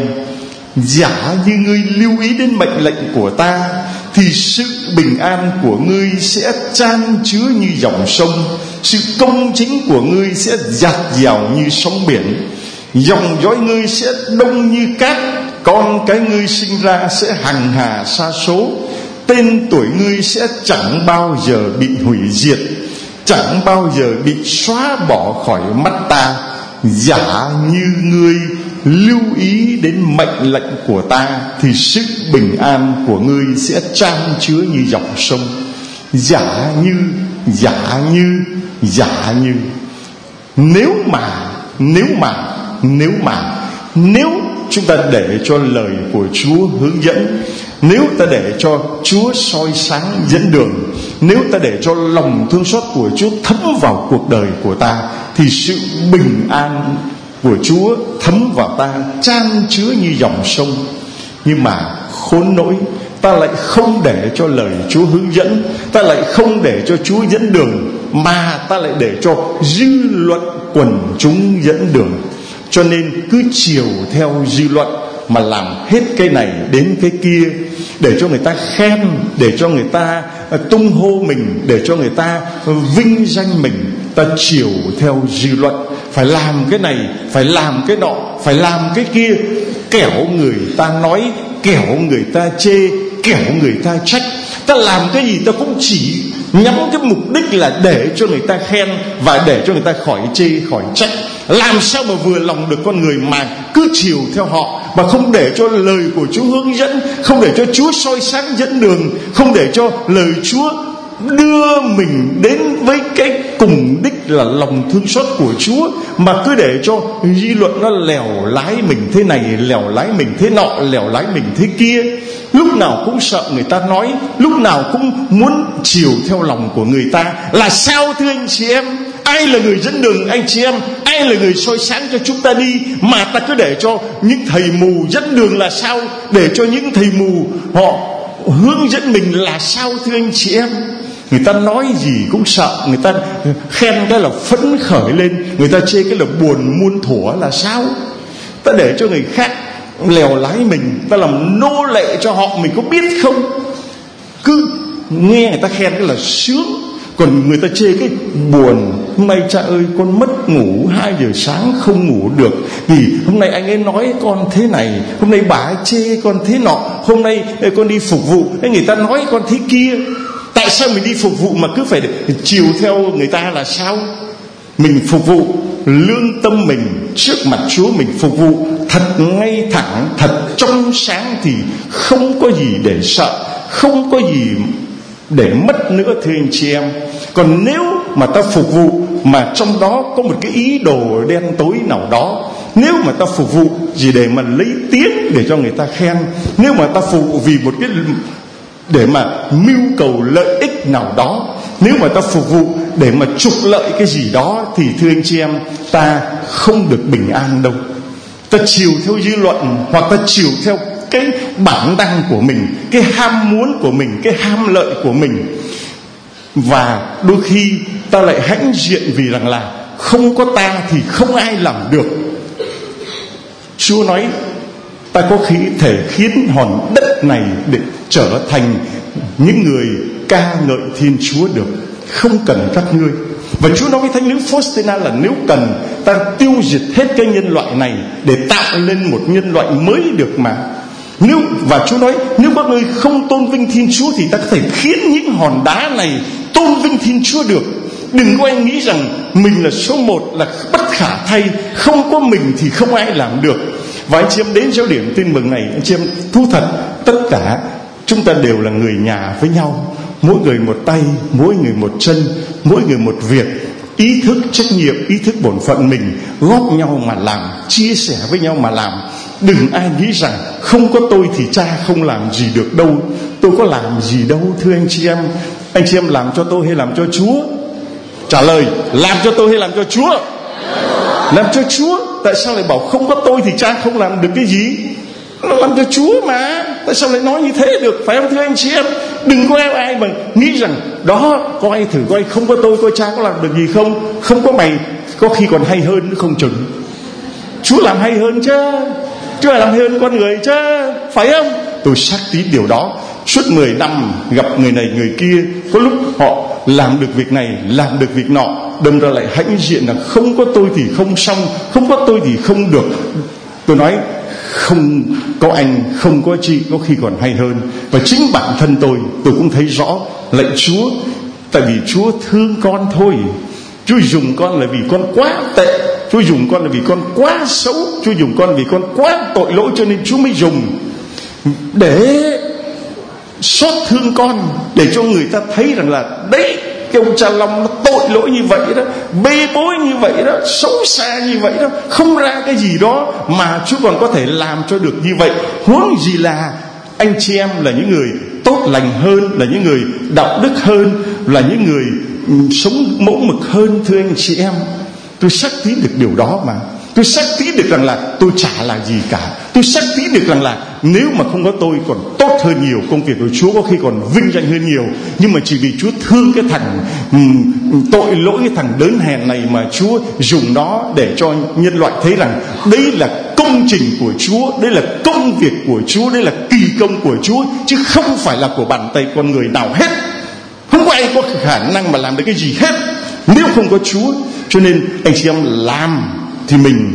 giả như ngươi lưu ý đến mệnh lệnh của ta, thì sự bình an của ngươi sẽ chan chứa như dòng sông, sự công chính của ngươi sẽ dạt dào như sóng biển. Dòng dõi ngươi sẽ đông như cát, con cái ngươi sinh ra sẽ hằng hà sa số. Tên tuổi ngươi sẽ chẳng bao giờ bị hủy diệt, chẳng bao giờ bị xóa bỏ khỏi mắt ta. Giả như ngươi lưu ý đến mệnh lệnh của ta, thì sự bình an của ngươi sẽ chan chứa như dòng sông. Giả như, giả như, giả như. Nếu mà, nếu mà, nếu mà, nếu chúng ta để cho lời của Chúa hướng dẫn, nếu ta để cho Chúa soi sáng dẫn đường, nếu ta để cho lòng thương xót của Chúa thấm vào cuộc đời của ta, thì sự bình an của Chúa thấm vào ta, chan chứa như dòng sông. Nhưng mà khốn nỗi, ta lại không để cho lời Chúa hướng dẫn, ta lại không để cho Chúa dẫn đường, mà ta lại để cho dư luận quần chúng dẫn đường. Cho nên cứ chiều theo dư luận mà làm hết cái này đến cái kia, để cho người ta khen, để cho người ta tung hô mình, để cho người ta vinh danh mình. Ta chiều theo dư luận, phải làm cái này, phải làm cái nọ, phải làm cái kia, kẻo người ta nói, kẻo người ta chê, kẻo người ta trách. Ta làm cái gì ta cũng chỉ nhắm cái mục đích là để cho người ta khen và để cho người ta khỏi chê, khỏi trách. Làm sao mà vừa lòng được con người mà cứ chiều theo họ, mà không để cho lời của Chúa hướng dẫn, không để cho Chúa soi sáng dẫn đường, không để cho lời Chúa đưa mình đến với cái cùng đích là lòng thương xót của Chúa, mà cứ để cho dư luận nó lèo lái mình thế này, lèo lái mình thế nọ, lèo lái mình thế kia. Lúc nào cũng sợ người ta nói, lúc nào cũng muốn chiều theo lòng của người ta. Là sao thưa anh chị em? Ai là người dẫn đường anh chị em? Ai là người soi sáng cho chúng ta đi? Mà ta cứ để cho những thầy mù dẫn đường là sao? Để cho những thầy mù họ hướng dẫn mình là sao thưa anh chị em? Người ta nói gì cũng sợ, người ta khen cái là phấn khởi lên, người ta chê cái là buồn muôn thuở là sao? Ta để cho người khác lèo lái mình, ta làm nô lệ cho họ, mình có biết không? Cứ nghe người ta khen cái là sướng, còn người ta chê cái buồn. Hôm nay cha ơi con mất ngủ, hai giờ sáng không ngủ được, vì hôm nay anh ấy nói con thế này, hôm nay bà ấy chê con thế nọ, hôm nay con đi phục vụ người ta nói con thế kia. Tại sao mình đi phục vụ mà cứ phải chiều theo người ta là sao? Mình phục vụ lương tâm mình trước mặt Chúa, mình phục vụ thật ngay thẳng, thật trong sáng, thì không có gì để sợ, không có gì để mất nữa thưa anh chị em. Còn nếu mà ta phục vụ mà trong đó có một cái ý đồ đen tối nào đó, nếu mà ta phục vụ chỉ để mà lấy tiếng để cho người ta khen, nếu mà ta phục vụ vì một cái để mà mưu cầu lợi ích nào đó, nếu mà ta phục vụ để mà trục lợi cái gì đó, thì thưa anh chị em, ta không được bình an đâu. Ta chiều theo dư luận, hoặc ta chiều theo cái bản năng của mình, cái ham muốn của mình, cái ham lợi của mình. Và đôi khi ta lại hãnh diện vì rằng là không có ta thì không ai làm được. Chúa nói ta có khí thể khiến hòn đất này để trở thành những người ca ngợi Thiên Chúa được, không cần các ngươi. Và Chúa nói với thánh nữ Faustina là nếu cần, ta tiêu diệt hết cái nhân loại này để tạo lên một nhân loại mới được mà. Nếu và Chúa nói nếu các ngươi không tôn vinh Thiên Chúa thì ta có thể khiến những hòn đá này tôn vinh Thiên Chúa được. Đừng có anh nghĩ rằng mình là số một, là bất khả thay, không có mình thì không ai làm được. Và anh chị em đến giáo điểm tin mừng này, anh chị em thú thật, tất cả chúng ta đều là người nhà với nhau, mỗi người một tay, mỗi người một chân, mỗi người một việc. Ý thức trách nhiệm, ý thức bổn phận mình, góp nhau mà làm, chia sẻ với nhau mà làm. Đừng ai nghĩ rằng không có tôi thì cha không làm gì được đâu. Tôi có làm gì đâu thưa anh chị em. Anh chị em làm cho tôi hay làm cho Chúa? Trả lời, làm cho tôi hay làm cho Chúa? Làm cho Chúa. Tại sao lại bảo không có tôi thì cha không làm được cái gì? Nó làm cho Chúa mà. Tại sao lại nói như thế được? Phải không thưa anh chị em? Đừng có ai mà nghĩ rằng đó, coi thử coi không có tôi, coi cha có làm được gì không? Không có mày, có khi còn hay hơn nữa không chừng. Chúa làm hay hơn chứ, Chúa làm hay hơn con người chứ, phải không? Tôi xác tín điều đó. Suốt mười năm gặp người này người kia, có lúc họ làm được việc này, làm được việc nọ, đâm ra lại hãnh diện là không có tôi thì không xong, không có tôi thì không được. Tôi nói không có anh, không có chị, có khi còn hay hơn. Và chính bản thân tôi, tôi cũng thấy rõ. Lạy Chúa, tại vì Chúa thương con thôi. Chúa dùng con là vì con quá tệ, Chúa dùng con là vì con quá xấu, Chúa dùng con vì con quá tội lỗi, cho nên Chúa mới dùng để xót thương con, để cho người ta thấy rằng là đấy, cái ông cha Long nó tội lỗi như vậy đó, bê bối như vậy đó, xấu xa như vậy đó, không ra cái gì đó mà Chúa còn có thể làm cho được như vậy. Huống gì là anh chị em là những người tốt lành hơn, là những người đạo đức hơn, là những người sống mẫu mực hơn. Thưa anh chị em, tôi xác tín được điều đó mà. Tôi xác tín được rằng là tôi chả là gì cả. Tôi xác tín được rằng là nếu mà không có tôi còn tốt hơn nhiều, công việc của Chúa có khi còn vinh danh hơn nhiều. Nhưng mà chỉ vì Chúa thương cái thằng um, tội lỗi, cái thằng đớn hèn này mà Chúa dùng nó để cho nhân loại thấy rằng đây là công trình của Chúa, đây là công việc của Chúa, đây là kỳ công của Chúa, chứ không phải là của bàn tay con người nào hết. Không có ai có khả năng mà làm được cái gì hết nếu không có Chúa. Cho nên anh chị em làm thì mình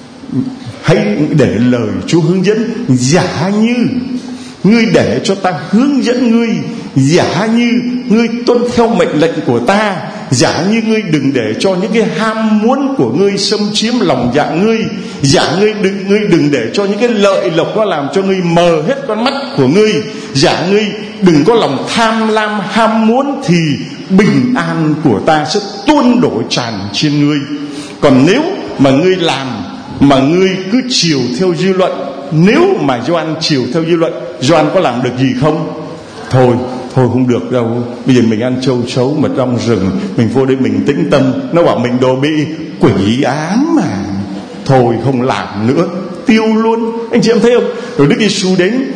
hãy để lời Chúa hướng dẫn. Giả như ngươi để cho ta hướng dẫn ngươi, giả như ngươi tuân theo mệnh lệnh của ta, giả như ngươi đừng để cho những cái ham muốn của ngươi xâm chiếm lòng dạ ngươi, giả ngươi đừng ngươi đừng để cho những cái lợi lộc nó làm cho ngươi mờ hết con mắt của ngươi, giả ngươi đừng có lòng tham lam ham muốn, thì bình an của ta sẽ tuôn đổ tràn trên ngươi. Còn nếu mà ngươi làm mà ngươi cứ chiều theo dư luận, nếu mà Gioan chiều theo dư luận, Gioan có làm được gì không? Thôi, thôi không được đâu. Bây giờ mình ăn châu chấu mà trong rừng, mình vô đây mình tĩnh tâm, nó bảo mình đồ bị quỷ ám mà. Thôi không làm nữa, tiêu luôn. Anh chị em thấy không? Rồi Đức Giêsu đến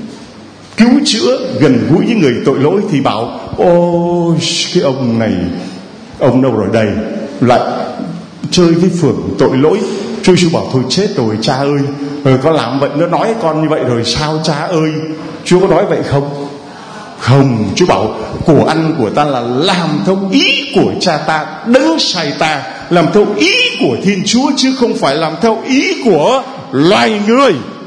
cứu chữa, gần gũi với người tội lỗi thì bảo: ôi cái ông này, ông đâu rồi đây, lại chơi với phường tội lỗi. Chúa Giêsu bảo: thôi chết rồi cha ơi, rồi con làm vậy, nó nói con như vậy rồi sao cha ơi? Chúa có nói vậy không? Không. Chúa bảo: của ăn của ta là làm theo ý của cha ta đấng sai ta, làm theo ý của Thiên Chúa, chứ không phải làm theo ý của loài người.